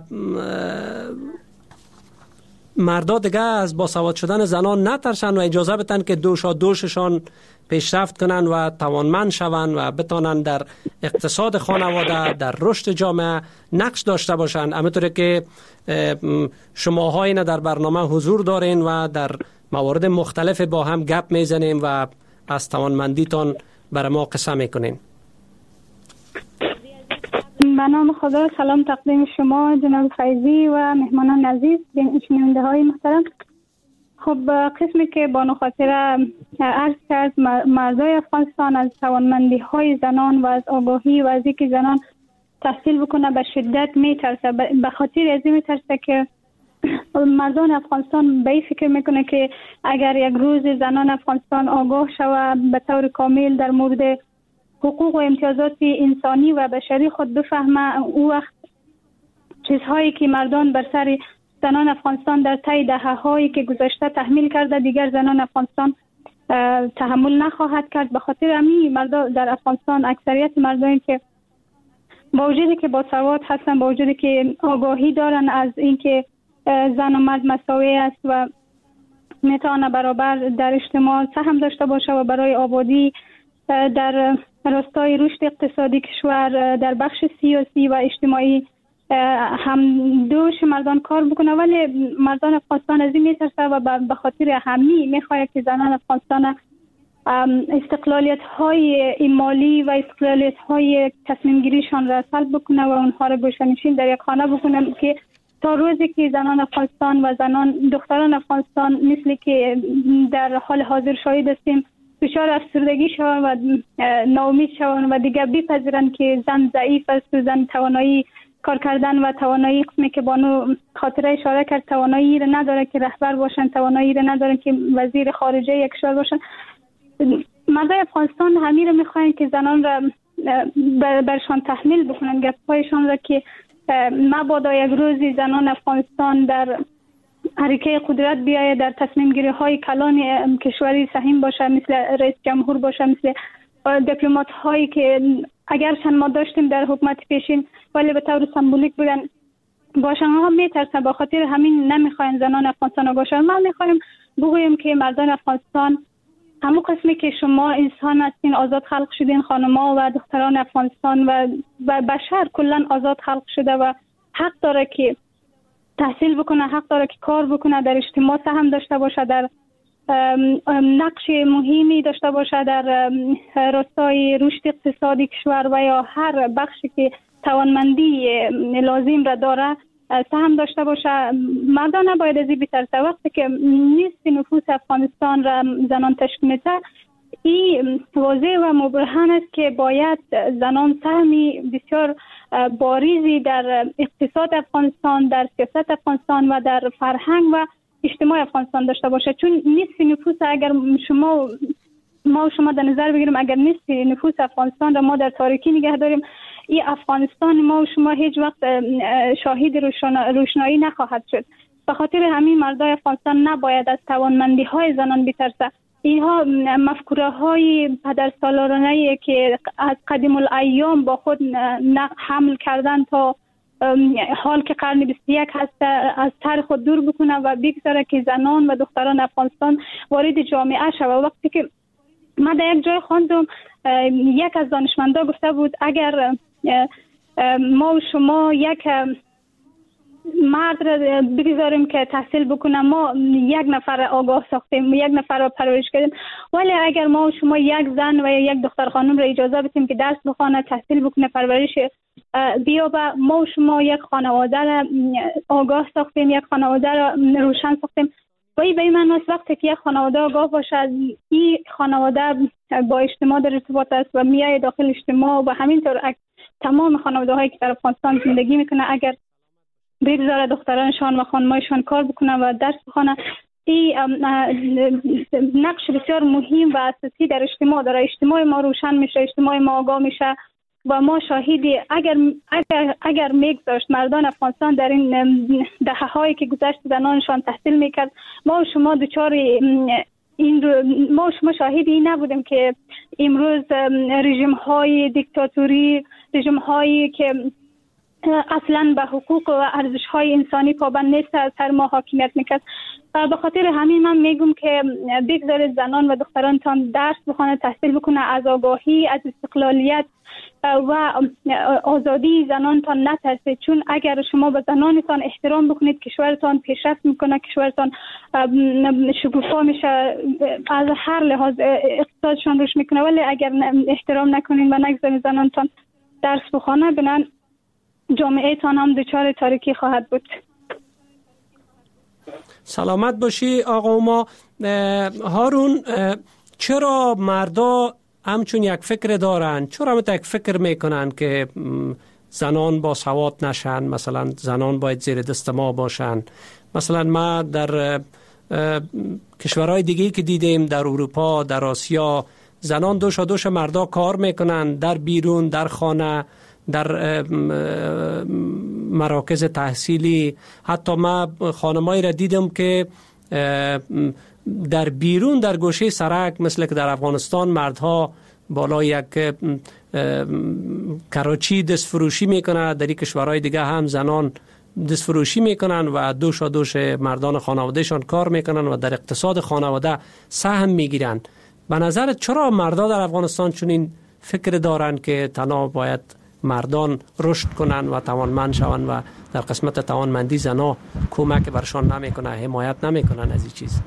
مردا دیگه از باسواد شدن زنان نترسن و اجازه بدن که دوشا دوششان پیشرفت کنن و توانمند شون و بتانن در اقتصاد خانواده، در رشد جامعه نقش داشته باشن. همونطوری که شماها اینا در برنامه حضور دارین و در موارد مختلف با هم گپ میزنیم و از توانمندیتان برای ما قصه میکنین. به نام خدا، سلام تقدیم شما جناب فیضی و مهمانان عزیز، شنونده های محترم. خب قسمی که بانو خاطره عرض کرد، مردای افغانستان از توانمندی های زنان و از آگاهی و از اینکه زنان تحصیل بکنه به شدت میترسه. به خاطر از این میترسه که مردان افغانستان به این فکر میکنه که اگر یک روز زنان افغانستان آگاه شوه به طور کامل در مورد حقوق و امتیازات انسانی و بشری خود بفهمه، او وقت چیزهایی که مردان بر سر زنان افغانستان در طی دهه‌هایی که گذشته تحمیل کرده دیگر زنان افغانستان تحمل نخواهد کرد. به خاطر همین مردان در افغانستان، اکثریت مردانی که با وجودی که با سواد هستن، با وجودی که آگاهی دارن از اینکه زن و مرد مساوی است و میتونه برابر در اجتماع سهم داشته باشه و برای آبادی در راستای رشد اقتصادی کشور در بخش سیاسی و اجتماعی هم دوش مردان کار بکنه، ولی مردان افغانستان از این میترسه و به خاطر همین میخواد که زنان افغانستان استقلالیت های مالی و استقلالیت های تصمیم گیریشان را سلب بکنه و اونها را گوشه‌نشین در یک خانه بکنه، که تا روزی که زنان افغانستان و زنان دختران افغانستان مثل که در حال حاضر شاهد هستیم دچار افسردگی شوند و ناامید شوند و دیگر بپذیرند که زن ضعیف است و زن توانایی کار کردن و توانایی قسمی که بانو خاطره اشاره کرد توانایی را نداره که رهبر باشن، توانایی را نداره که وزیر خارجه یک کشور باشن. مردای افغانستان همین را میخواین که زنان را برشان تحمیل بکنن، گپ‌هایشان را که مبادا یک روزی زنان افغانستان در حرکه قدرت بیاید، در تصمیم گیری های کلان کشوری سهیم باشه، مثل رئیس جمهور باشه، مثل دیپلمات هایی که اگرچند ما داشتیم در حکومت پیشین ولی به طور سمبولیک بودن باشن، ها میترسن. با خاطر همین نمیخواین زنان افغانستان آگاه شوند. ما میخوایم بگوییم که مردان افغانستان همون قسمی که شما انسان هستین، آزاد خلق شدین، خانم‌ها و دختران افغانستان و و بشر کلا آزاد خلق شده و حق داره که تحصیل بکنه، حق داره که کار بکنه، در اجتماع سهم داشته باشه، در نقش مهمی داشته باشه در راستای رشد اقتصادی کشور و یا هر بخشی که توانمندی لازم را داره سهم داشته باشه. مردان نباید از این بترسه. وقتی که نصف نفوس افغانستان را زنان تشکیل میده، این واضح و مبرهن است که باید زنان سهمی بسیار باریزی در اقتصاد افغانستان، در سیاست افغانستان و در فرهنگ و اجتماع افغانستان داشته باشه. چون نصف نفوس اگر شما ما و شما در نظر بگیریم، اگر نصف نفوس افغانستان را ما در تاریکی نگه داریم، این افغانستان ما و شما هیچ وقت شاهد روشنایی نخواهد شد. به خاطر همین مردای افغانستان نباید از توانمندی های زنان بترسه. اینها مفکوره های پدرسالارانه که از قدیم الایام با خود حمل کردن تا حال که قرن بیست و یک هست از سر خود دور بکنه و بگذاره که زنان و دختران افغانستان وارد جامعه شوه. وقتی که ما در یک جای خواندم، یک از دانشمندا گفته بود اگر ما و شما یک مرد را بگذاریم که تحصیل بکنه، ما یک نفر آگاه ساختیم، یک نفر را پرورش کردیم، ولی اگر ما و شما یک زن و یک دختر خانم را اجازه بدیم که درس بخونه، تحصیل بکنه، پرورش بیابه، ما و شما یک خانواده را آگاه ساختیم، یک خانواده را روشن ساختیم. و این به این معنی است وقتی که یک خانواده آگاه باشه، این خانواده با اجتماع در ارتباط است و میای داخل اجتماع و همینطور تمام خانواده هایی که در افغانستان زندگی میکنه اگر بگذاره دخترانشان و خانمایشان کار بکنن و درس بخونن، این نقش بسیار مهم و اساسی در اجتماع داره. اجتماع ما روشن میشه، اجتماع ما آگاه میشه و ما شاهدی اگر اگر اگر میگذاشت مردان افغانستان در این دهه هایی که گذشت زنانشان تحصیل میکرد، ما و شما دچار این ما و شما شاهدی این نبودیم که امروز رژیم های دیکتاتوری، رژیم هایی که اصلا به حقوق و ارزش های انسانی پابند نیست از هر ما حاکمیت میکرد. به خاطر همین من میگم که بگذارید زنان و دخترانتان درس بخونه، تحصیل بکنه، از آگاهی، از استقلالیت و آزادی زنانتان نترسید، چون اگر شما به زنانتان احترام بکنید کشورتان پیشرفت میکنه، کشورتان شکوفا میشه، از هر لحاظ اقتصادشان روش میکنه. ولی اگر احترام نکنید و نگذارید زنانتان درس بخونه، بنان جامعه تان هم دچار تاریکی خواهد بود. سلامت باشی آقا ما. هارون، چرا مردا همچون یک فکر دارن؟ چرا هم یک فکر میکنن که زنان با سواد نشن؟ مثلا زنان باید زیر دست ما باشن. مثلا ما در کشورهای دیگه که دیدیم در اروپا، در آسیا، زنان دوش دوش مردا کار میکنن، در بیرون، در خانه، در مراکز تحصیلی. حتی ما خانمایی را دیدم که در بیرون در گوشه سرک، مثل که در افغانستان مردها بالا یک کراچی دست فروشی میکنه، در این کشورهای دیگه هم زنان دست فروشی میکنن و دوش دوش مردان خانوادهشان کار میکنن و در اقتصاد خانواده سهم میگیرن. به نظرت چرا مردا در افغانستان چنین فکر دارن که تنها باید مردان رشد کنن و توانمند شون و در قسمت توانمندی زنا کمک برشان نمیکنه، حمایت نمیکنن از این چیز؟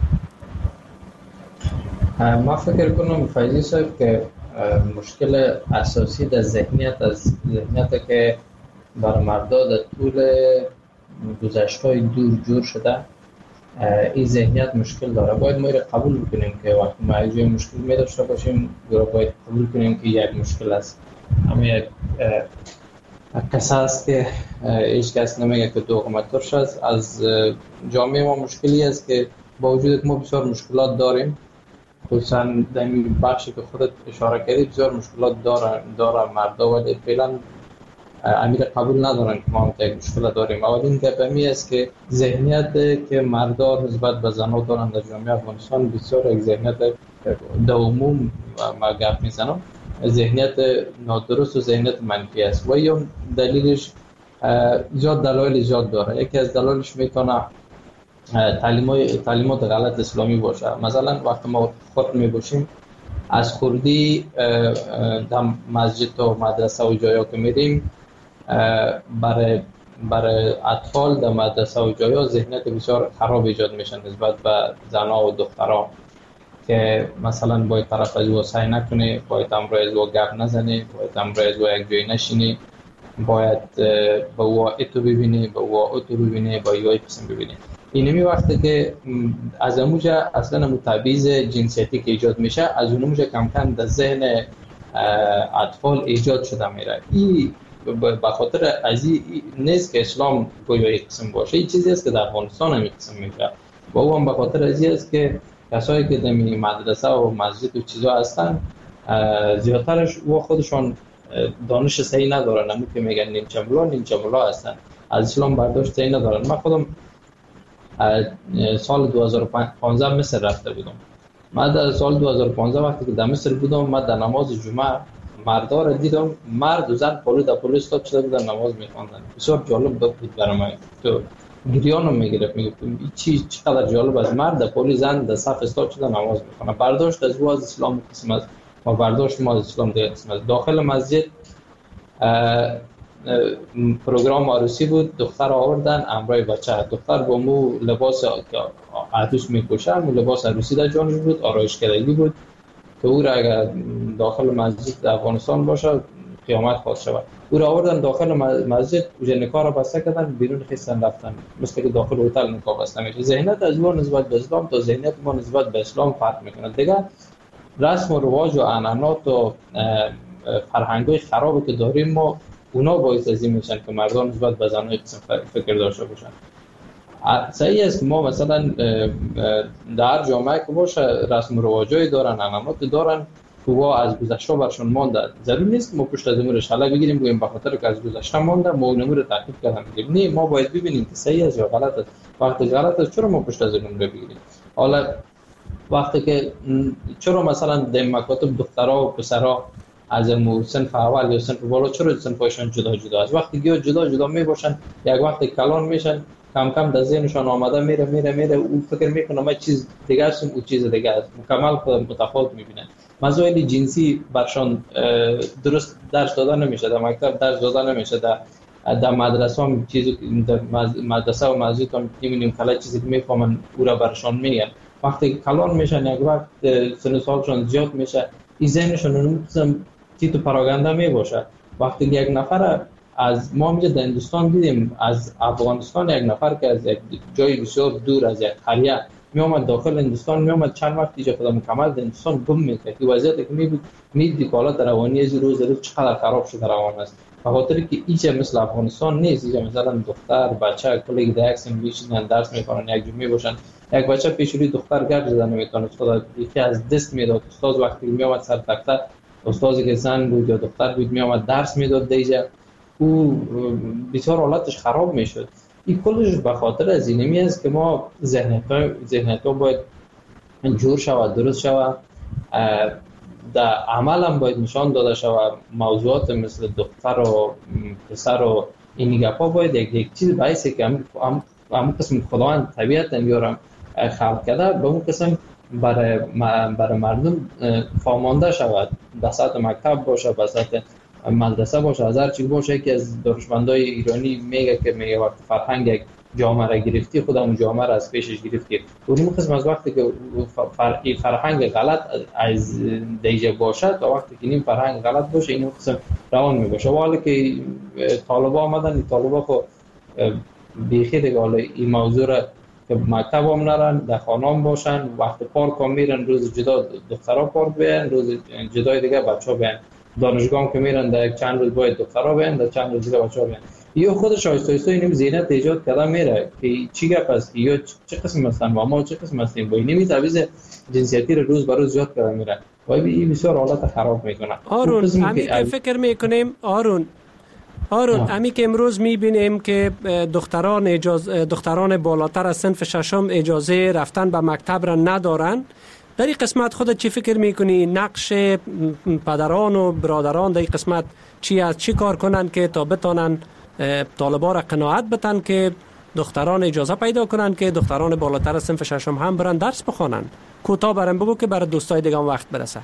ما فکر کنم فیضی صاحب که مشکل اساسی در ذهنیت از ذهنیت که بر مردا در طول گذشته‌های دور جور شده، این ذهنیت مشکل داره. باید ما را قبول بکنیم که وقتی ما از مشکل می داشته باشیم، باید قبول کنیم که یک مشکل است. اما یک کس است که هیچ کس نمیگه که دوغمترش است. از جامعه ما مشکلی است که با وجود که ما بسیار مشکلات داریم، خصوصا در این بخشی که خودت اشاره کردی بسیار مشکلات داره داره مردا، ولی فعلا امیر قبول ندارن که ما هم یک مشکل داریم. اولین گپ می است که ذهنیت که مردا نسبت به زنها دارن در جامعه افغانستان بسیار یک ذهنیت در عموم ما گپ میزنم ذهنیت نادرست و ذهنیت منفی است و یا دلیلش زیاد دلایل زیاد داره. یکی از دلایلش میتونه تعلیمات تعلیمات غلط اسلامی باشه. مثلا وقتی ما خود میباشیم از خوردی در مسجد و مدرسه و جایا که میریم، برای برای اطفال در مدرسه و جایا ذهنیت بسیار خراب ایجاد میشن نسبت به زنها و دخترها، که مثلا باید طرف از او سعی نکنه، باید امروز او گپ نزنه، باید امروز او یک جای نشینه، باید با او اتو ببینه، با او اتو ببینه، با یوی قسم ببینه. اینمی وقتی که از اموجه اصلا متبعیض جنسیتی که ایجاد میشه، از اونموجه کم کم در ذهن اطفال ایجاد شده میره. این به خاطر از این نیست که اسلام گویا یک قسم باشه، این چیزی است که در افغانستان هم یک قسم میشه و او هم به خاطر از این است که کسایی که در مدرسه و مسجد و چیزا هستن زیادترش و خودشان دانش صحیح ندارن، همون که میگن نیمچه ملا نیمچه ملا هستن، از اسلام برداشت صحیح ندارن. من خودم سال دو هزار و پانزده مصر رفته بودم. من در سال دو هزار و پانزده وقتی که در مصر بودم، من در نماز جمعه مردا را دیدم، مرد و زن پلو در پلو استاد شده بودن نماز میخواندن. بسیار جالب بود برای من. تو گریانم میگرفت، میگفتم چی چقدر جالب است، مرد در پلو زن در صف استاد شده نماز میخونه. برداشت از او از اسلام قسم است و برداشت ما از اسلام دیگه قسم است. داخل مسجد پروگرام عروسی بود، دختر آوردن امرای بچه، دختر با مو لباس عروس میپوشه، مو لباس عروسی در جانش بود، آرایشگرایی بود که او را اگر داخل مسجد در افغانستان باشه قیامت خواهد شود. او را آوردن داخل مسجد، اوجه نکاح را بسته کردن، بیرون خیستن رفتن، مثل که داخل هتل نکاح بسته میشه. ذهنیت از ما نسبت به اسلام تا ذهنیت ما نسبت به اسلام فرق میکنه. دیگه رسم و رواج و عنعنات و فرهنگ‌های خرابی که داریم ما، اونا باعث از این میشن که مردم نسبت به زنای قسم فکر داشته باشن. صحیح است که ما مثلا در جامعه که باشه رسم و رواجایی دارن، عنعنات دارن که وا از گذشته برشون مانده. ضروری نیست که ما پشت از امورش حالا بگیریم بگیم به خاطر که از گذشته مانده ما اون امور رو تعقیب کردن بگیم. نه، ما باید ببینیم که صحیح است یا غلط است. وقتی غلط است چرا ما پشت از اون رو بگیریم؟ حالا وقتی که چرا مثلا در مکاتب دخترها و پسرها از صنف اول یا صنف بالا چرا صنفایشان جدا جدا است؟ وقتی که جدا جدا می باشن یک وقتی کلان میشن، کم کم در ذهنشان آمده میره میره میره اون فکر میکنه ما چیز دیگه است او چیز دیگه است، مکمل خود متفاوت میبینن. مسائل جنسی برشان درست درس داده نمیشه، در مکتب درس داده نمیشه، در در مدرسه هم چیزی در مدرسه و مسجد هم نمیدونیم کلا چیزی که میفهمن او را برشان میگن. وقتی کلان میشن یک وقت سن سالشان زیاد میشه این ذهنشون اون قسم تیتو پراگنده میباشه. وقتی یک نفر از ما میگه در هندوستان دیدیم از افغانستان یک نفر که از یک جای بسیار دور از یک قریه می اومد داخل هندوستان، می اومد چند وقت دیگه خدا مکمل در هندوستان گم میکرد که وضعیتی که میبود میدید که حالت روانی از روز روز چقدر خراب شده روان است، به خاطر که ایچ مثل افغانستان نیست. اینجا مثلا دختر بچه کلی در یک سن میشینن درس میکنن یک جمعه باشن، یک بچه پیش روی دختر گرد زدن نمیتونه، استاد یکی از دست میداد، استاد وقتی می اومد سر تخته استادی که زن بود یا دختر بود می اومد درس میداد دیگه او بسیار حالتش خراب میشد. این کلش به خاطر از اینمی است که ما ذهنیت ذهنیت باید جور شود، درست شود، در عمل هم باید نشان داده شود. موضوعات مثل دختر و پسر و این گپا باید یک یک چیز باعثه که هم هم قسم خداوند طبیعت میارم خلق کرده به اون قسم برای برای مردم فهمانده شود. بساط مکتب باشه، بساط مدرسه باشه، از هر چی باشه. که از دانشمندای ایرانی میگه که میگه وقتی فرهنگ یک جامعه را گرفتی خود اون جامعه را از پیشش گرفتی. اون قسم از وقتی که فرقی فرهنگ غلط از دیجه باشه تا وقتی که این فرهنگ غلط باشه این قسم روان میباشه. ولی که طالبا آمدن، طالبا خو بیخی دیگه حالا این موضوع را که مکتب هم نرن، در خانه هم باشن، وقت پارک هم میرن، روز جدا دخترها پارک بیان، روز جدای دیگه بچه ها بیان، دانشگاه هم که میرن در چند روز باید دخترها بیان، در چند روز دیگه بچه ها بیان. یا خودش آیسته آیسته اینم زینت ایجاد کرده میره که چی گپ است، یا چه قسم هستن و ما چه قسم هستیم با اینمی تعویض جنسیتی رو روز به روز زیاد کرده میره و این بسیار حالت خراب میکنه. آرون امی که فکر میکنیم آرون آرون امی که امروز میبینیم که دختران اجازه دختران بالاتر از صنف ششم اجازه رفتن به مکتب را ندارن. در این قسمت خودت چی فکر میکنی؟ نقش پدران و برادران در این قسمت چی از چی کار کنن که تا بتانن طالبا را قناعت بتن که دختران اجازه پیدا کنن که دختران بالاتر از صنف ششم هم برن درس بخونن؟ کوتاه برام بگو که برای دوستای دیگه هم وقت برسه.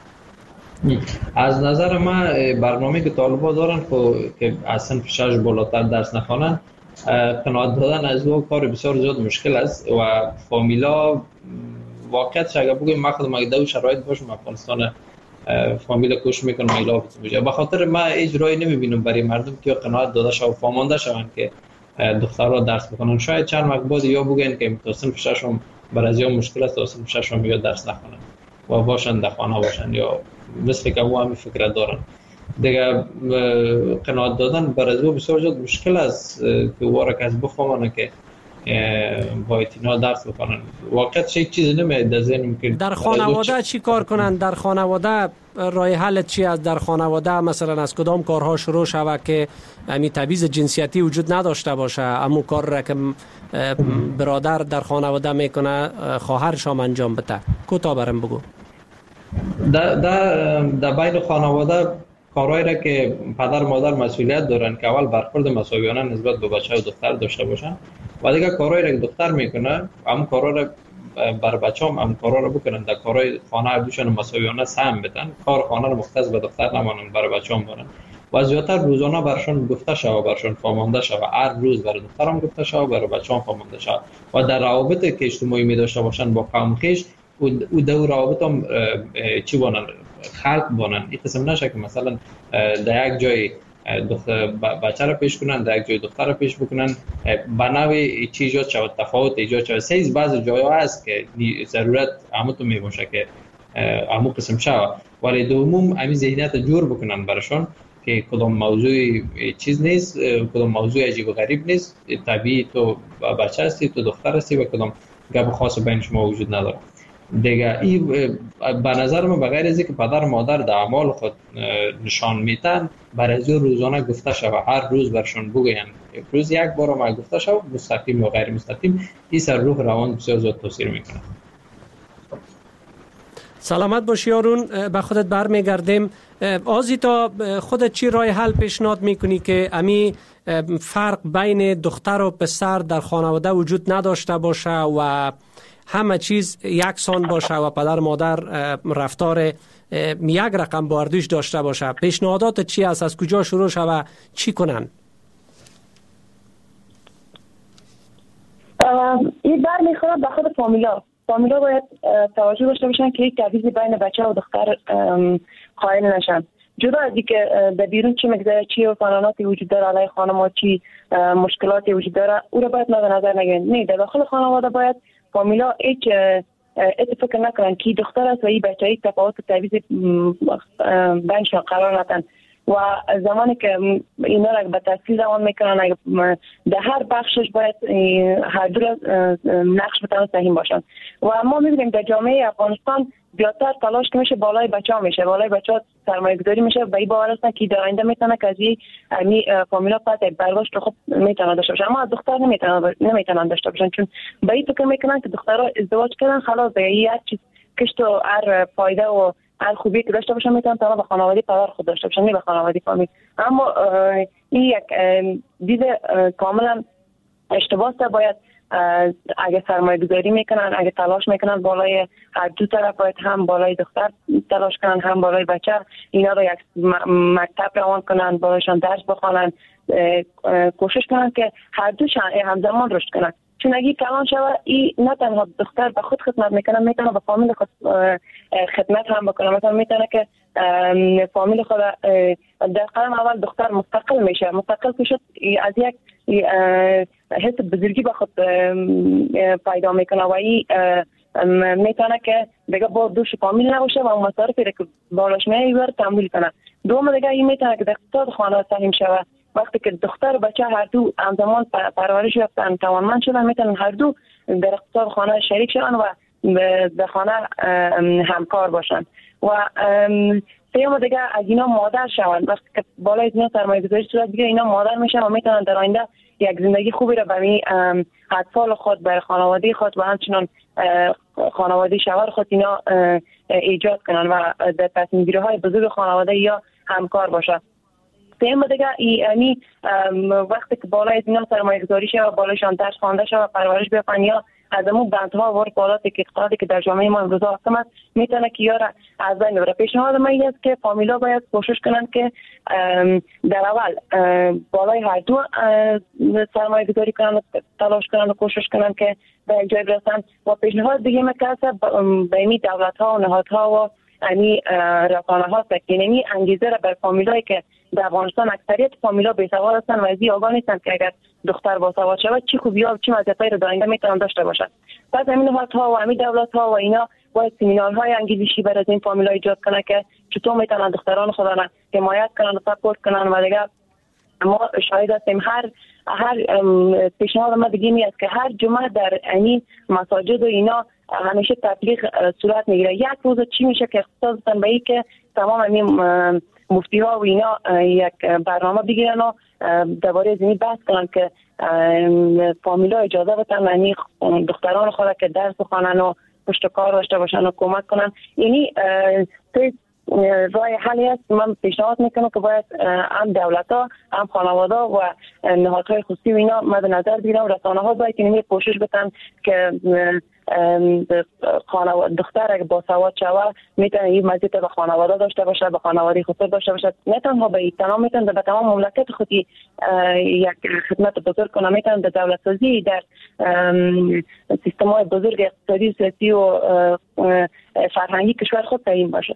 از نظر من برنامه که طالبا دارن که از صنف شش بالاتر درس نخوانن، قناعت دادن از او کار بسیار زیاد مشکل است و فامیلا واقعیتش اگر بگیم من خودم اگه دو شرایط باشم افغانستان فامیل کوشش میکنم ایلا بشه. به خاطر من اجرایی نمیبینم برای مردم که قناعت داده شو و فهمانده شون که دخترها درس بخونن. شاید چند وقت بعد یا بگن که تا صنف ششم بر از یا مشکل است تا صنف ششم یا درس نخونن و باشن در خانه باشن یا مثل که او همین فکر دارن دیگه. قناعت دادن بر از او بسیار زیاد مشکل است که وارک از بفهمن که باید اینا درس بکنن. واقعیت چه چیزی نمیاد در ذهنم که در خانواده چی کار کنن؟ در خانواده راه حل چی است؟ در خانواده مثلا از کدام کارها شروع شود که همین تبعیض جنسیتی وجود نداشته باشه؟ همون کار را که برادر در خانواده میکنه خواهرش هم انجام بده. کوتاه برام بگو. در در در بین خانواده کارهایی را که پدر مادر مسئولیت دارن که اول برخورد مساویانه نسبت به بچه و دختر داشته باشن و دیگه کارهایی را که دختر میکنه هم کارها را بر بچه هم هم کارها را بکنن. در کارهای خانه دوشان مساویانه سهم بدن، کار خانه را مختص به دختر نمانن، برای بچه هم برن و زیادتر روزانه برشان گفته شود، برشان فهمانده شود. هر روز برای دختر هم گفته شود، برای بچه هم فهمانده شود و در روابط که اجتماعی می داشته باشن با قوم خویش او دو روابط هم چی بانن خلق بانن. این قسم نشه که مثلا در یک جای دختر بچه را پیش کنن، در یک جای دختر را پیش بکنن، به نوعی چی ایجاد شود، تفاوت ایجاد شود. سیز بعض جای ها هست که ضرورت همون تو می باشه که همو قسم شوه، ولی دوم همین ذهنیت جور بکنن برشان که کدام موضوع چیز نیست، کدام موضوع عجیب و غریب نیست، طبیعی تو بچه هستی، تو دختر هستی و کدام گپ خاص بین شما وجود نداره دیگه. این به نظر من بغیر از اینکه پدر و مادر در اعمال خود نشان میتن، برای از روزانه گفته شود، هر روز برشان بگوین، روز یک بار ما گفته شود، مستقیم و غیر مستقیم، این سر روح روان بسیار زیاد تاثیر میکنه. سلامت باشی آرون، به خودت برمیگردیم. آزیتا، خودت چی راه حل پیشنهاد میکنی که امی فرق بین دختر و پسر در خانواده وجود نداشته باشه و همه چیز یکسان باشه و پدر مادر رفتار یک رقم با اردوش داشته باشه؟ پیشنهادات چی است؟ از کجا شروع شه و چی کنن؟ این بر میخواد به خود فامیلا فامیلا باید توجه داشته باشن که یک تبعیض بین بچه و دختر قائل نشن. جدا از اینکه در بیرون چی مگذره، چی و قانوناتی وجود داره علیه خانم، چی مشکلاتی وجود داره، او را باید مد نظر نگیرن. نه، در داخل خانواده باید فامیلا هیچ اتفاق نکنن که دختر است و این بچه یک تفاوت و تبعیض بینشان قرار ندن. و زمانی که اینا را به تفصیل زمان میکنن، در هر بخشش باید هر دو نقش بتانن سهیم باشن. و ما میبینیم در جامعه افغانستان زیادتر تلاش که میشه بالای بچه ها میشه، بالای بچه ها سرمایه گذاری میشه، به این باور هستن که در آینده میتونه که از این فامیلا پس برداشت خوب میتونه داشته باشن، اما از دختر نمیتونن نمیتونن داشته باشن، چون به این فکر میکنن که دخترها ازدواج کردن خلاص دیگه هر چیز کشت و هر فایده و هر خوبی که داشته باشن میتونن تنها به خانواده پدر خود داشته باشن، نه به خانواده فامیل. اما این یک دید کاملا اشتباه است. باید اگه سرمایه گذاری میکنن، اگه تلاش میکنن بالای هر دو طرف، باید هم بالای دختر تلاش کنن هم بالای بچه، اینا رو یک مکتب روان کنن، بالایشان درس بخوانن، کوشش کنن که هر دو همزمان رشد کنن. چون اگه کلان شود، این نه تنها دختر به خود خدمت میکنه، میتونه به فامیل خود خدمت هم بکنه. مثلا میتونه که فامیل خود در قدم اول دختر مستقل میشه، مستقل که شد از یک حس بزرگی به خود پیدا میکنه و این میتونه که دیگه با دوش فامیل نباشه و مصارفی که بالاش میبر تحمل کنه. دوم دیگه این میتونه که در اقتصاد خانه سهم شود. وقتی که دختر و بچه هر دو همزمان پرورش یافتن، توانمند شدن، میتونن هر دو در اقتصاد خانه شریک شدن و در خانه همکار باشن. و سیوم دیگه از اینا مادر شوند. وقتی که بالای از اینا سرمایه گذاری صورت بگیره، اینا مادر میشن و میتونن در آینده یک زندگی خوبی رو برای اطفال خود، برای خانواده خود و همچنان خانواده شوهر خود اینا ایجاد کنن و در تصمیم گیری های بزرگ خانواده یا همکار باشن. سیم دیگه یعنی وقتی که بالای از اینا سرمایه گذاری شه و بالایشان درس خوانده شه و پرورش بیافن یا از امون بندها و اقتصادی که اقتصادی که در جامعه ما امروز هستم است، میتونه که یاره از بین ببره. پیشنهاد من این است که فامیلا باید کوشش کنن که در اول بالای هر دو سرمایه گذاری کنن و تلاش کنن و کوشش کنن که به یک جای برسن. و پیشنهاد دیگه میکنه به این دولت ها و نهادها و یعنی رسانه ها سکنی انگیزه را بر فامیلایی که در افغانستان اکثریت فامیلا بی‌سواد هستند و ازی آگاه نیستند که اگر دختر باسواد شود چه خوبی‌ها و چه مزیت‌هایی را در آینده میتونن داشته باشند. پس همین نهادها و همین دولت‌ها و اینا باید سمینارهای انگیزشی برای این فامیلا ایجاد کنه که چطور میتونن دختران خود را حمایت کنن و سپورت کنن. و دیگه ما شاهد هستیم هر هر پیشنهاد ما دیگه می است که هر جمعه در این مساجد و اینا همیشه تبلیغ صورت میگیره. یک روز چی میشه که اختصاص به این که تمام این مفتی ها و اینا یک برنامه بگیرن و درباره از این بحث کنن که فامیلا اجازه بدن یعنی دختران خود که درس بخوانن و پشت کار داشته باشن و کمک کنن. یعنی راه حلی است. من پیشنهاد میکنم که باید هم دولت ها هم خانواده و نهادهای خصوصی و اینا مد نظر بگیرن و رسانه ها باید اینمی کوشش بکنن که خانواده دختر اگه با سواد شود میتونه این مزیت به خانواده داشته باشه، به خانواده خصوصی داشته باشه، نه تنها به این تمام میتونه به تمام مملکت خودی یک خدمت بزرگ کنه، میتونه در دولت سازی در سیستم های بزرگ اقتصادی و سیاسی و فرهنگی کشور خود تعیین باشه.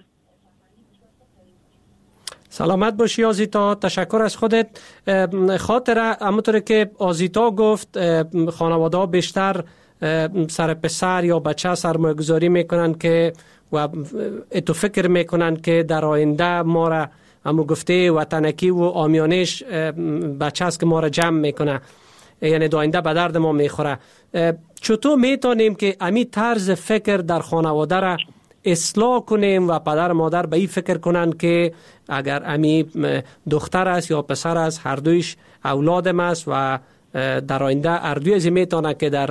سلامت باشی آزیتا، تشکر از خودت. خاطره همونطور که آزیتا گفت خانواده ها بیشتر سر پسر یا بچه سرمایه گذاری میکنن که و اتو فکر میکنن که در آینده ما را همو گفته وطنکی و آمیانش بچه است که ما را جمع میکنه، یعنی در آینده به درد ما میخوره. چطور میتونیم که امی طرز فکر در خانواده را اصلاح کنیم و پدر مادر به این فکر کنن که اگر امی دختر است یا پسر است هر دویش اولادم است و در آینده هر دوی از میتونه که در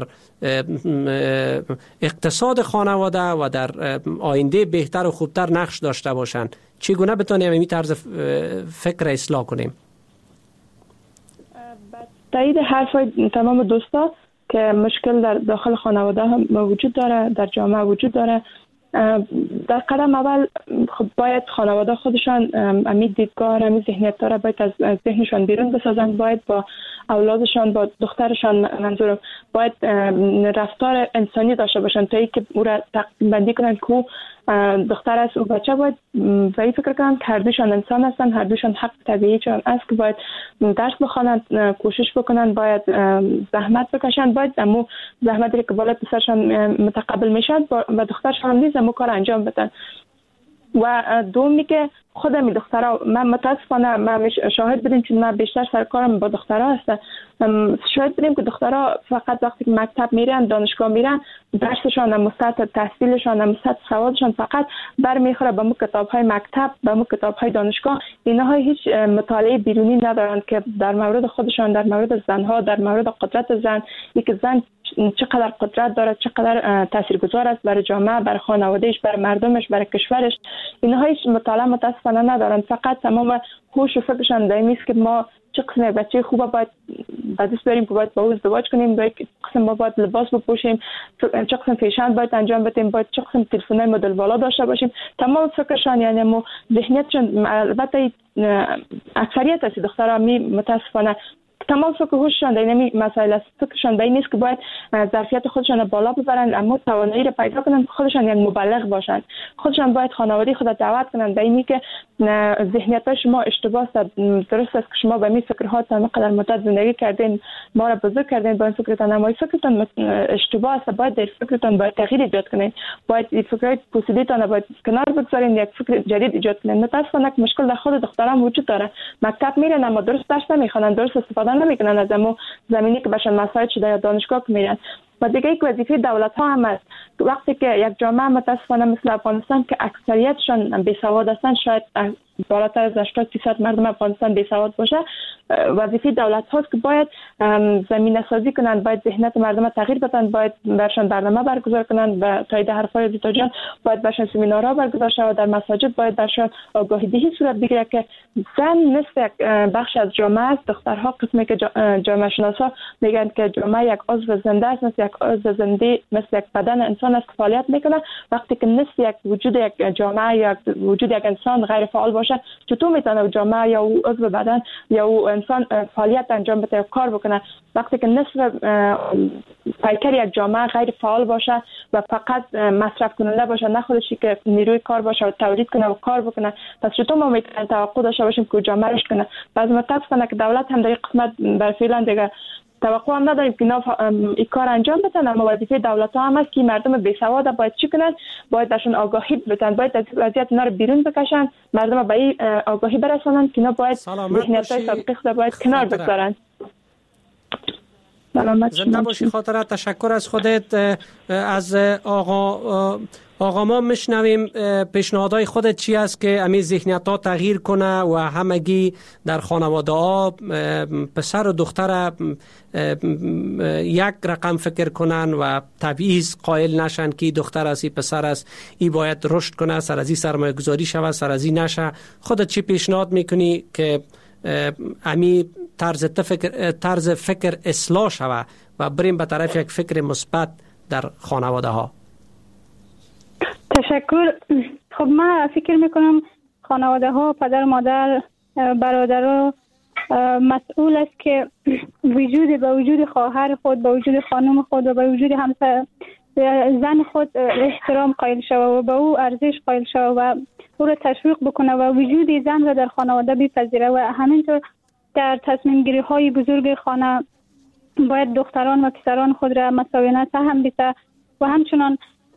اقتصاد خانواده و در آینده بهتر و خوبتر نقش داشته باشند. چگونه بتونیم این طرز فکر اصلاح کنیم؟ تایید حرفای تمام دوستا که مشکل در داخل خانواده هم وجود داره، در جامعه وجود داره. در قدم اول خب باید خانواده خودشان امی دیدگاه امی ذهنیت را باید از ذهنشان بیرون بسازند، باید با اولادشان با دخترشان منظورم باید رفتار انسانی داشته باشند تا اینکه او را تقسیم بندی کنند که دختر است و بچه باید به این فکر کنند که هر دوشان انسان هستند، هر دوشان حق طبیعی چون است که باید درس بخوانند، کوشش بکنند، باید زحمت بکشند، باید امو زحمتی که بالا پسرشان متقبل میشن و دخترشان نیز امو کار انجام بدن. و دومی که خودم دخترها من متاسفانه من شاهد بودیم که من بیشتر سرکارم با دخترها هستم، شاهد بودیم که دخترها فقط وقتی که مکتب میرن دانشگاه میرن درسشان مستعد تحصیلشان مستعد سوادشان فقط برمیخوره به مو کتاب‌های مکتب به مو کتاب‌های دانشگاه، اینها هیچ مطالعه بیرونی ندارند که در مورد خودشان، در مورد زنها، در مورد قدرت زن، یک زن چقدر قدرت دارد، چقدر تاثیرگذار است برای جامعه، برای خانوادهش، برای مردمش، برای کشورش. اینها هیچ مطالعه متاسفانه ندارند، فقط تمام هوش و فکرشان در این است که ما چه قسم بچه خوبه باید بدست بریم که باید با او ازدواج کنیم، باید قسم ما باید لباس بپوشیم، چه قسم فیشن باید انجام بدیم، باید چه قسم تلفن‌های مدل والا داشته باشیم. تمام فکرشان یعنی مو ذهنیتشان البته اکثریت از دخترها می متاسفانه تمام فکر هوششان در این مسائل است، فکرشان به این نیست که باید ظرفیت خودشان بالا ببرند، اما توانایی را پیدا کنند خودشان یک مبلغ باشند. خودشان باید خانواده خود دعوت کنند به اینی که ذهنیت شما اشتباه است، درست است که شما به این فکرها تا مقدار مدت زندگی کردین، ما را بزرگ کردین با این فکرتان، اما این فکرتان اشتباه است، باید در فکرتان باید تغییر ایجاد کنید، باید این فکرهای پوسیده‌تان باید کنار بگذارین، یک فکر جدید ایجاد کنید. متأسفانه مشکل در خود دختران وجود داره، مکتب میرن اما درست درس نمیخوانند، درست استفاده نمیکنن از امو زمینی که بهشون مساعد شده یا دانشگاه میرن. و دیگه یک وظیفه دولت ها هم است، وقتی که یک جامعه متاسفانه مثل افغانستان که اکثریتشان بیسواد هستند، شاید بالاتر از هشتاد درصد مردم افغانستان بیسواد باشه، وظیفه دولت هاست که باید زمینه سازی کنند، باید ذهنیت مردم تغییر بدن، باید برشان برنامه برگزار کنند و تایید حرفای زیتا جان، باید برشان سمینارها برگزار شود، در مساجد باید برشان آگاهی دهی صورت بگیره که زن نصف یک بخش از جامعه است. دخترها قسمی که جامعه شناسا میگن که جامعه یک عضو زنده است، مثل یک عضو زنده، مثل یک بدن انسان است که فعالیت میکنه. وقتی که نصف یک وجود یک جامعه یا وجود یک انسان غیر فعال باشه، چطور میتونه جامعه یا عضو بدن یا انسان فعالیت انجام بده یا کار بکنه؟ وقتی که نصف پیکر یک جامعه غیر فعال باشه و فقط مصرف کننده باشه، نه خودشی که نیروی کار باشه و تولید کنه و کار بکنه، پس چطور ما میتونیم توقع داشته باشیم که جامعه رشد کنه؟ بعضی متاسفانه که دولت هم در این قسمت بر فعلا دیگه توقع هم نداریم که این کار انجام بدن، اما وظیفه دولت ها هم است که مردم بیسواد باید چی کنن؟ باید درشون آگاهی بدن، باید از وضعیت اینا رو بیرون بکشن، مردم به این آگاهی برسونن که اینا باید ذهنیت‌های سابقه خود باید کنار بگذارن. زنده باشی خاطرت. تشکر از خودت. از آقا آقا ما میشنویم پیشنهادهای خودت چی است که امی ذهنیت ها تغییر کنه و همگی در خانواده ها پسر و دختر یک رقم فکر کنن و تبعیض قائل نشن که دختر است پسر است، ای باید رشد کنه، سر از این سرمایه گذاری شود، سر از این نشه. خودت چی پیشنهاد میکنی که امی طرز فکر طرز فکر اصلاح شود و بریم به طرف یک فکر مثبت در خانواده ها؟ تشکر. خب من فکر میکنم خانواده ها، پدر مادر، برادر مسئول است که وجود به وجود خواهر خود، به وجود خانم خود و به وجود همسر زن خود احترام قائل شود و به او ارزش قائل شود و او را تشویق بکنه و وجود زن را در خانواده بپذیره و همینطور در تصمیم گیری های بزرگ خانه باید دختران و پسران خود را مساویانه سهم بده و همچنان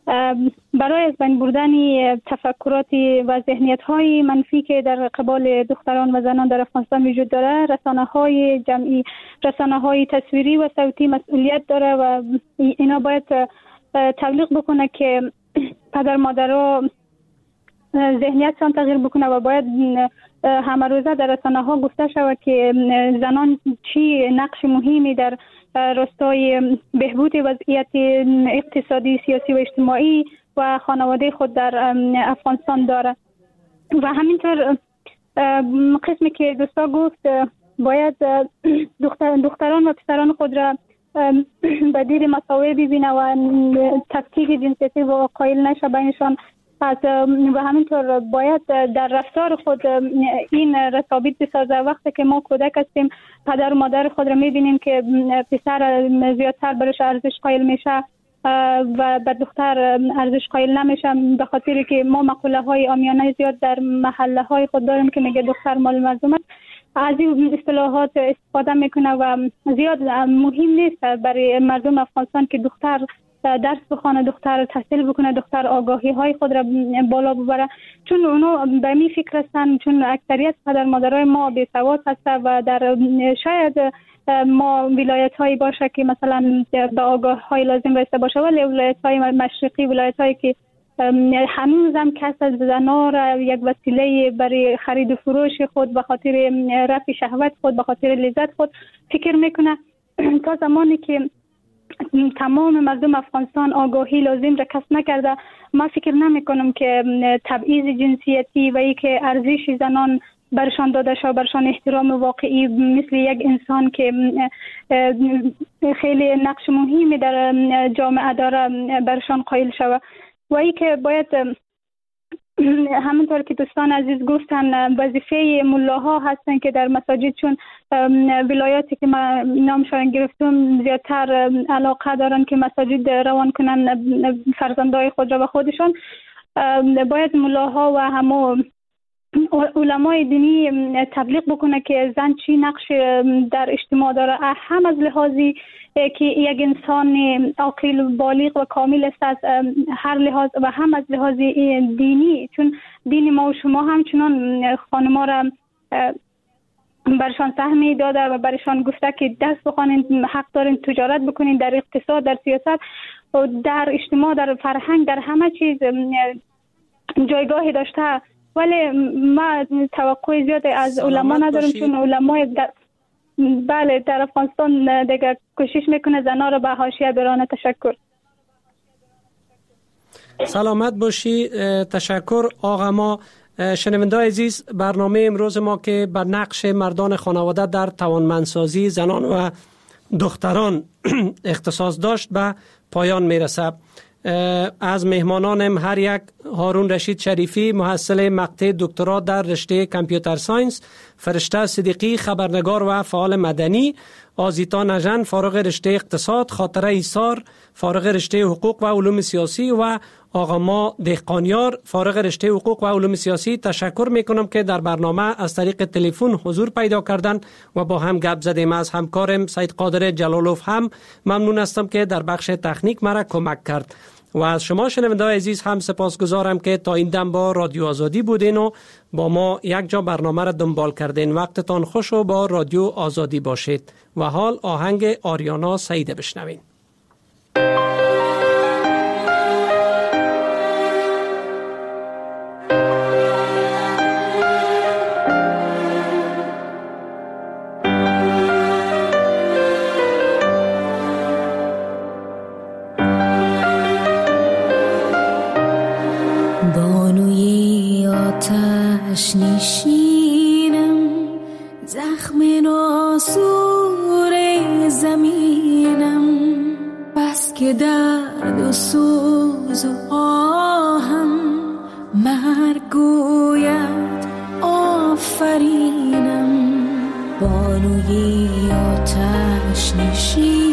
برای از بین بردن تفکرات و ذهنیت‌های منفی که در قبال دختران و زنان در افغانستان وجود داره، رسانه‌های جمعی، رسانه‌های تصویری و صوتی مسئولیت داره و اینا باید تبلیغ بکنه که پدر مادرها ذهنیتشان تغییر بکنه و باید همه روزه در رسانه‌ها گفته شود که زنان چی نقش مهمی در راستای بهبود وضعیت اقتصادی، سیاسی و اجتماعی و خانواده خود در افغانستان داره. و همینطور قسمی که دوستا گفت باید دختر دختران و پسران خود را به دیر مساوی ببینه و تفکیک جنسیتی و قائل نشه بینشان، و همینطور باید در رفتار خود این رسابیت بسازه. وقتی که ما کودک هستیم پدر و مادر خود را میبینیم که پسر زیادتر برش ارزش قائل میشه و به دختر ارزش قائل نمیشه، به خاطر که ما مقوله های عامیانه زیاد در محله های خود داریم که میگه دختر مال مردم است. از این اصطلاحات استفاده میکنه و زیاد مهم نیست برای مردم افغانستان که دختر درس بخونه، دختر تحصیل بکنه، دختر آگاهی های خود را بالا ببره، چون اونو به می فکر هستن، چون اکثریت پدر مادرای ما بی سواد هسته و در شاید ما ولایت هایی باشه که مثلا به آگاه های لازم رسیده باشه، ولی ولایت های مشرقی، ولایت هایی که هنوز هم کسب از زنان را یک وسیله برای خرید و فروش خود به خاطر رفع شهوت خود، به خاطر لذت خود فکر میکنه. تا زمانی که تمام مردم افغانستان آگاهی لازم را کسب نکرده، ما فکر نمی کنم که تبعیض جنسیتی و ای که ارزش زنان برشان داده شد، برشان احترام واقعی مثل یک انسان که خیلی نقش مهمی در جامعه داره برشان قائل شود. و ای که باید همونطور که دوستان عزیز گفتن وظیفه ملاها هستن که در مساجد، چون ولایاتی که ما نامشان گرفتم زیادتر علاقه دارن که مساجد روان کنن فرزندای خود را و خودشان، باید ملاها و همو علمای دینی تبلیغ بکنه که زن چی نقش در اجتماع داره، هم از لحاظی که یک انسان عاقل بالغ و کامل است از هر لحاظ و هم از لحاظ دینی، چون دین ما و شما همچنان خانم‌ها را برشان سهمی داده و برشان گفته که درس بخوانید، حق دارین تجارت بکنین، در اقتصاد، در سیاست و در اجتماع، در فرهنگ، در همه چیز جایگاهی داشته. ولی ما توقع زیاد از علما نداریم، چون علمای در... بله در افغانستان دیگه کوشش میکنه زنها رو به حاشیه برانه. تشکر. سلامت باشی. تشکر آقا. ما شنونده عزیز، برنامه امروز ما که بر نقش مردان خانواده در توانمندسازی زنان و دختران اختصاص داشت به پایان میرسه. از مهمانانم هر یک هارون رشید شریفی محصل مقطع دکترا در رشته کامپیوتر ساینس، فرشته صدیقی خبرنگار و فعال مدنی، آزیتا نژن فارغ رشته اقتصاد، خاطره ایسار فارغ رشته حقوق و علوم سیاسی و آقا ما دهقانیار فارغ رشته حقوق و علوم سیاسی تشکر میکنم که در برنامه از طریق تلفن حضور پیدا کردن و با هم گپ زدیم. از همکارم سید قادر جلالوف هم ممنون هستم که در بخش تکنیک مرا کمک کرد و از شما شنونده‌های عزیز هم سپاسگزارم که تا این دم با رادیو آزادی بودین و با ما یک جا برنامه را دنبال کردین. وقتتان خوش و با رادیو آزادی باشید. و حال آهنگ آریانا سعیده بشنوین. نشینم زخم ناسور زمینم، بس که درد و سوز و آهم مرگ گوید آفرینم. بانوی آتش نشینم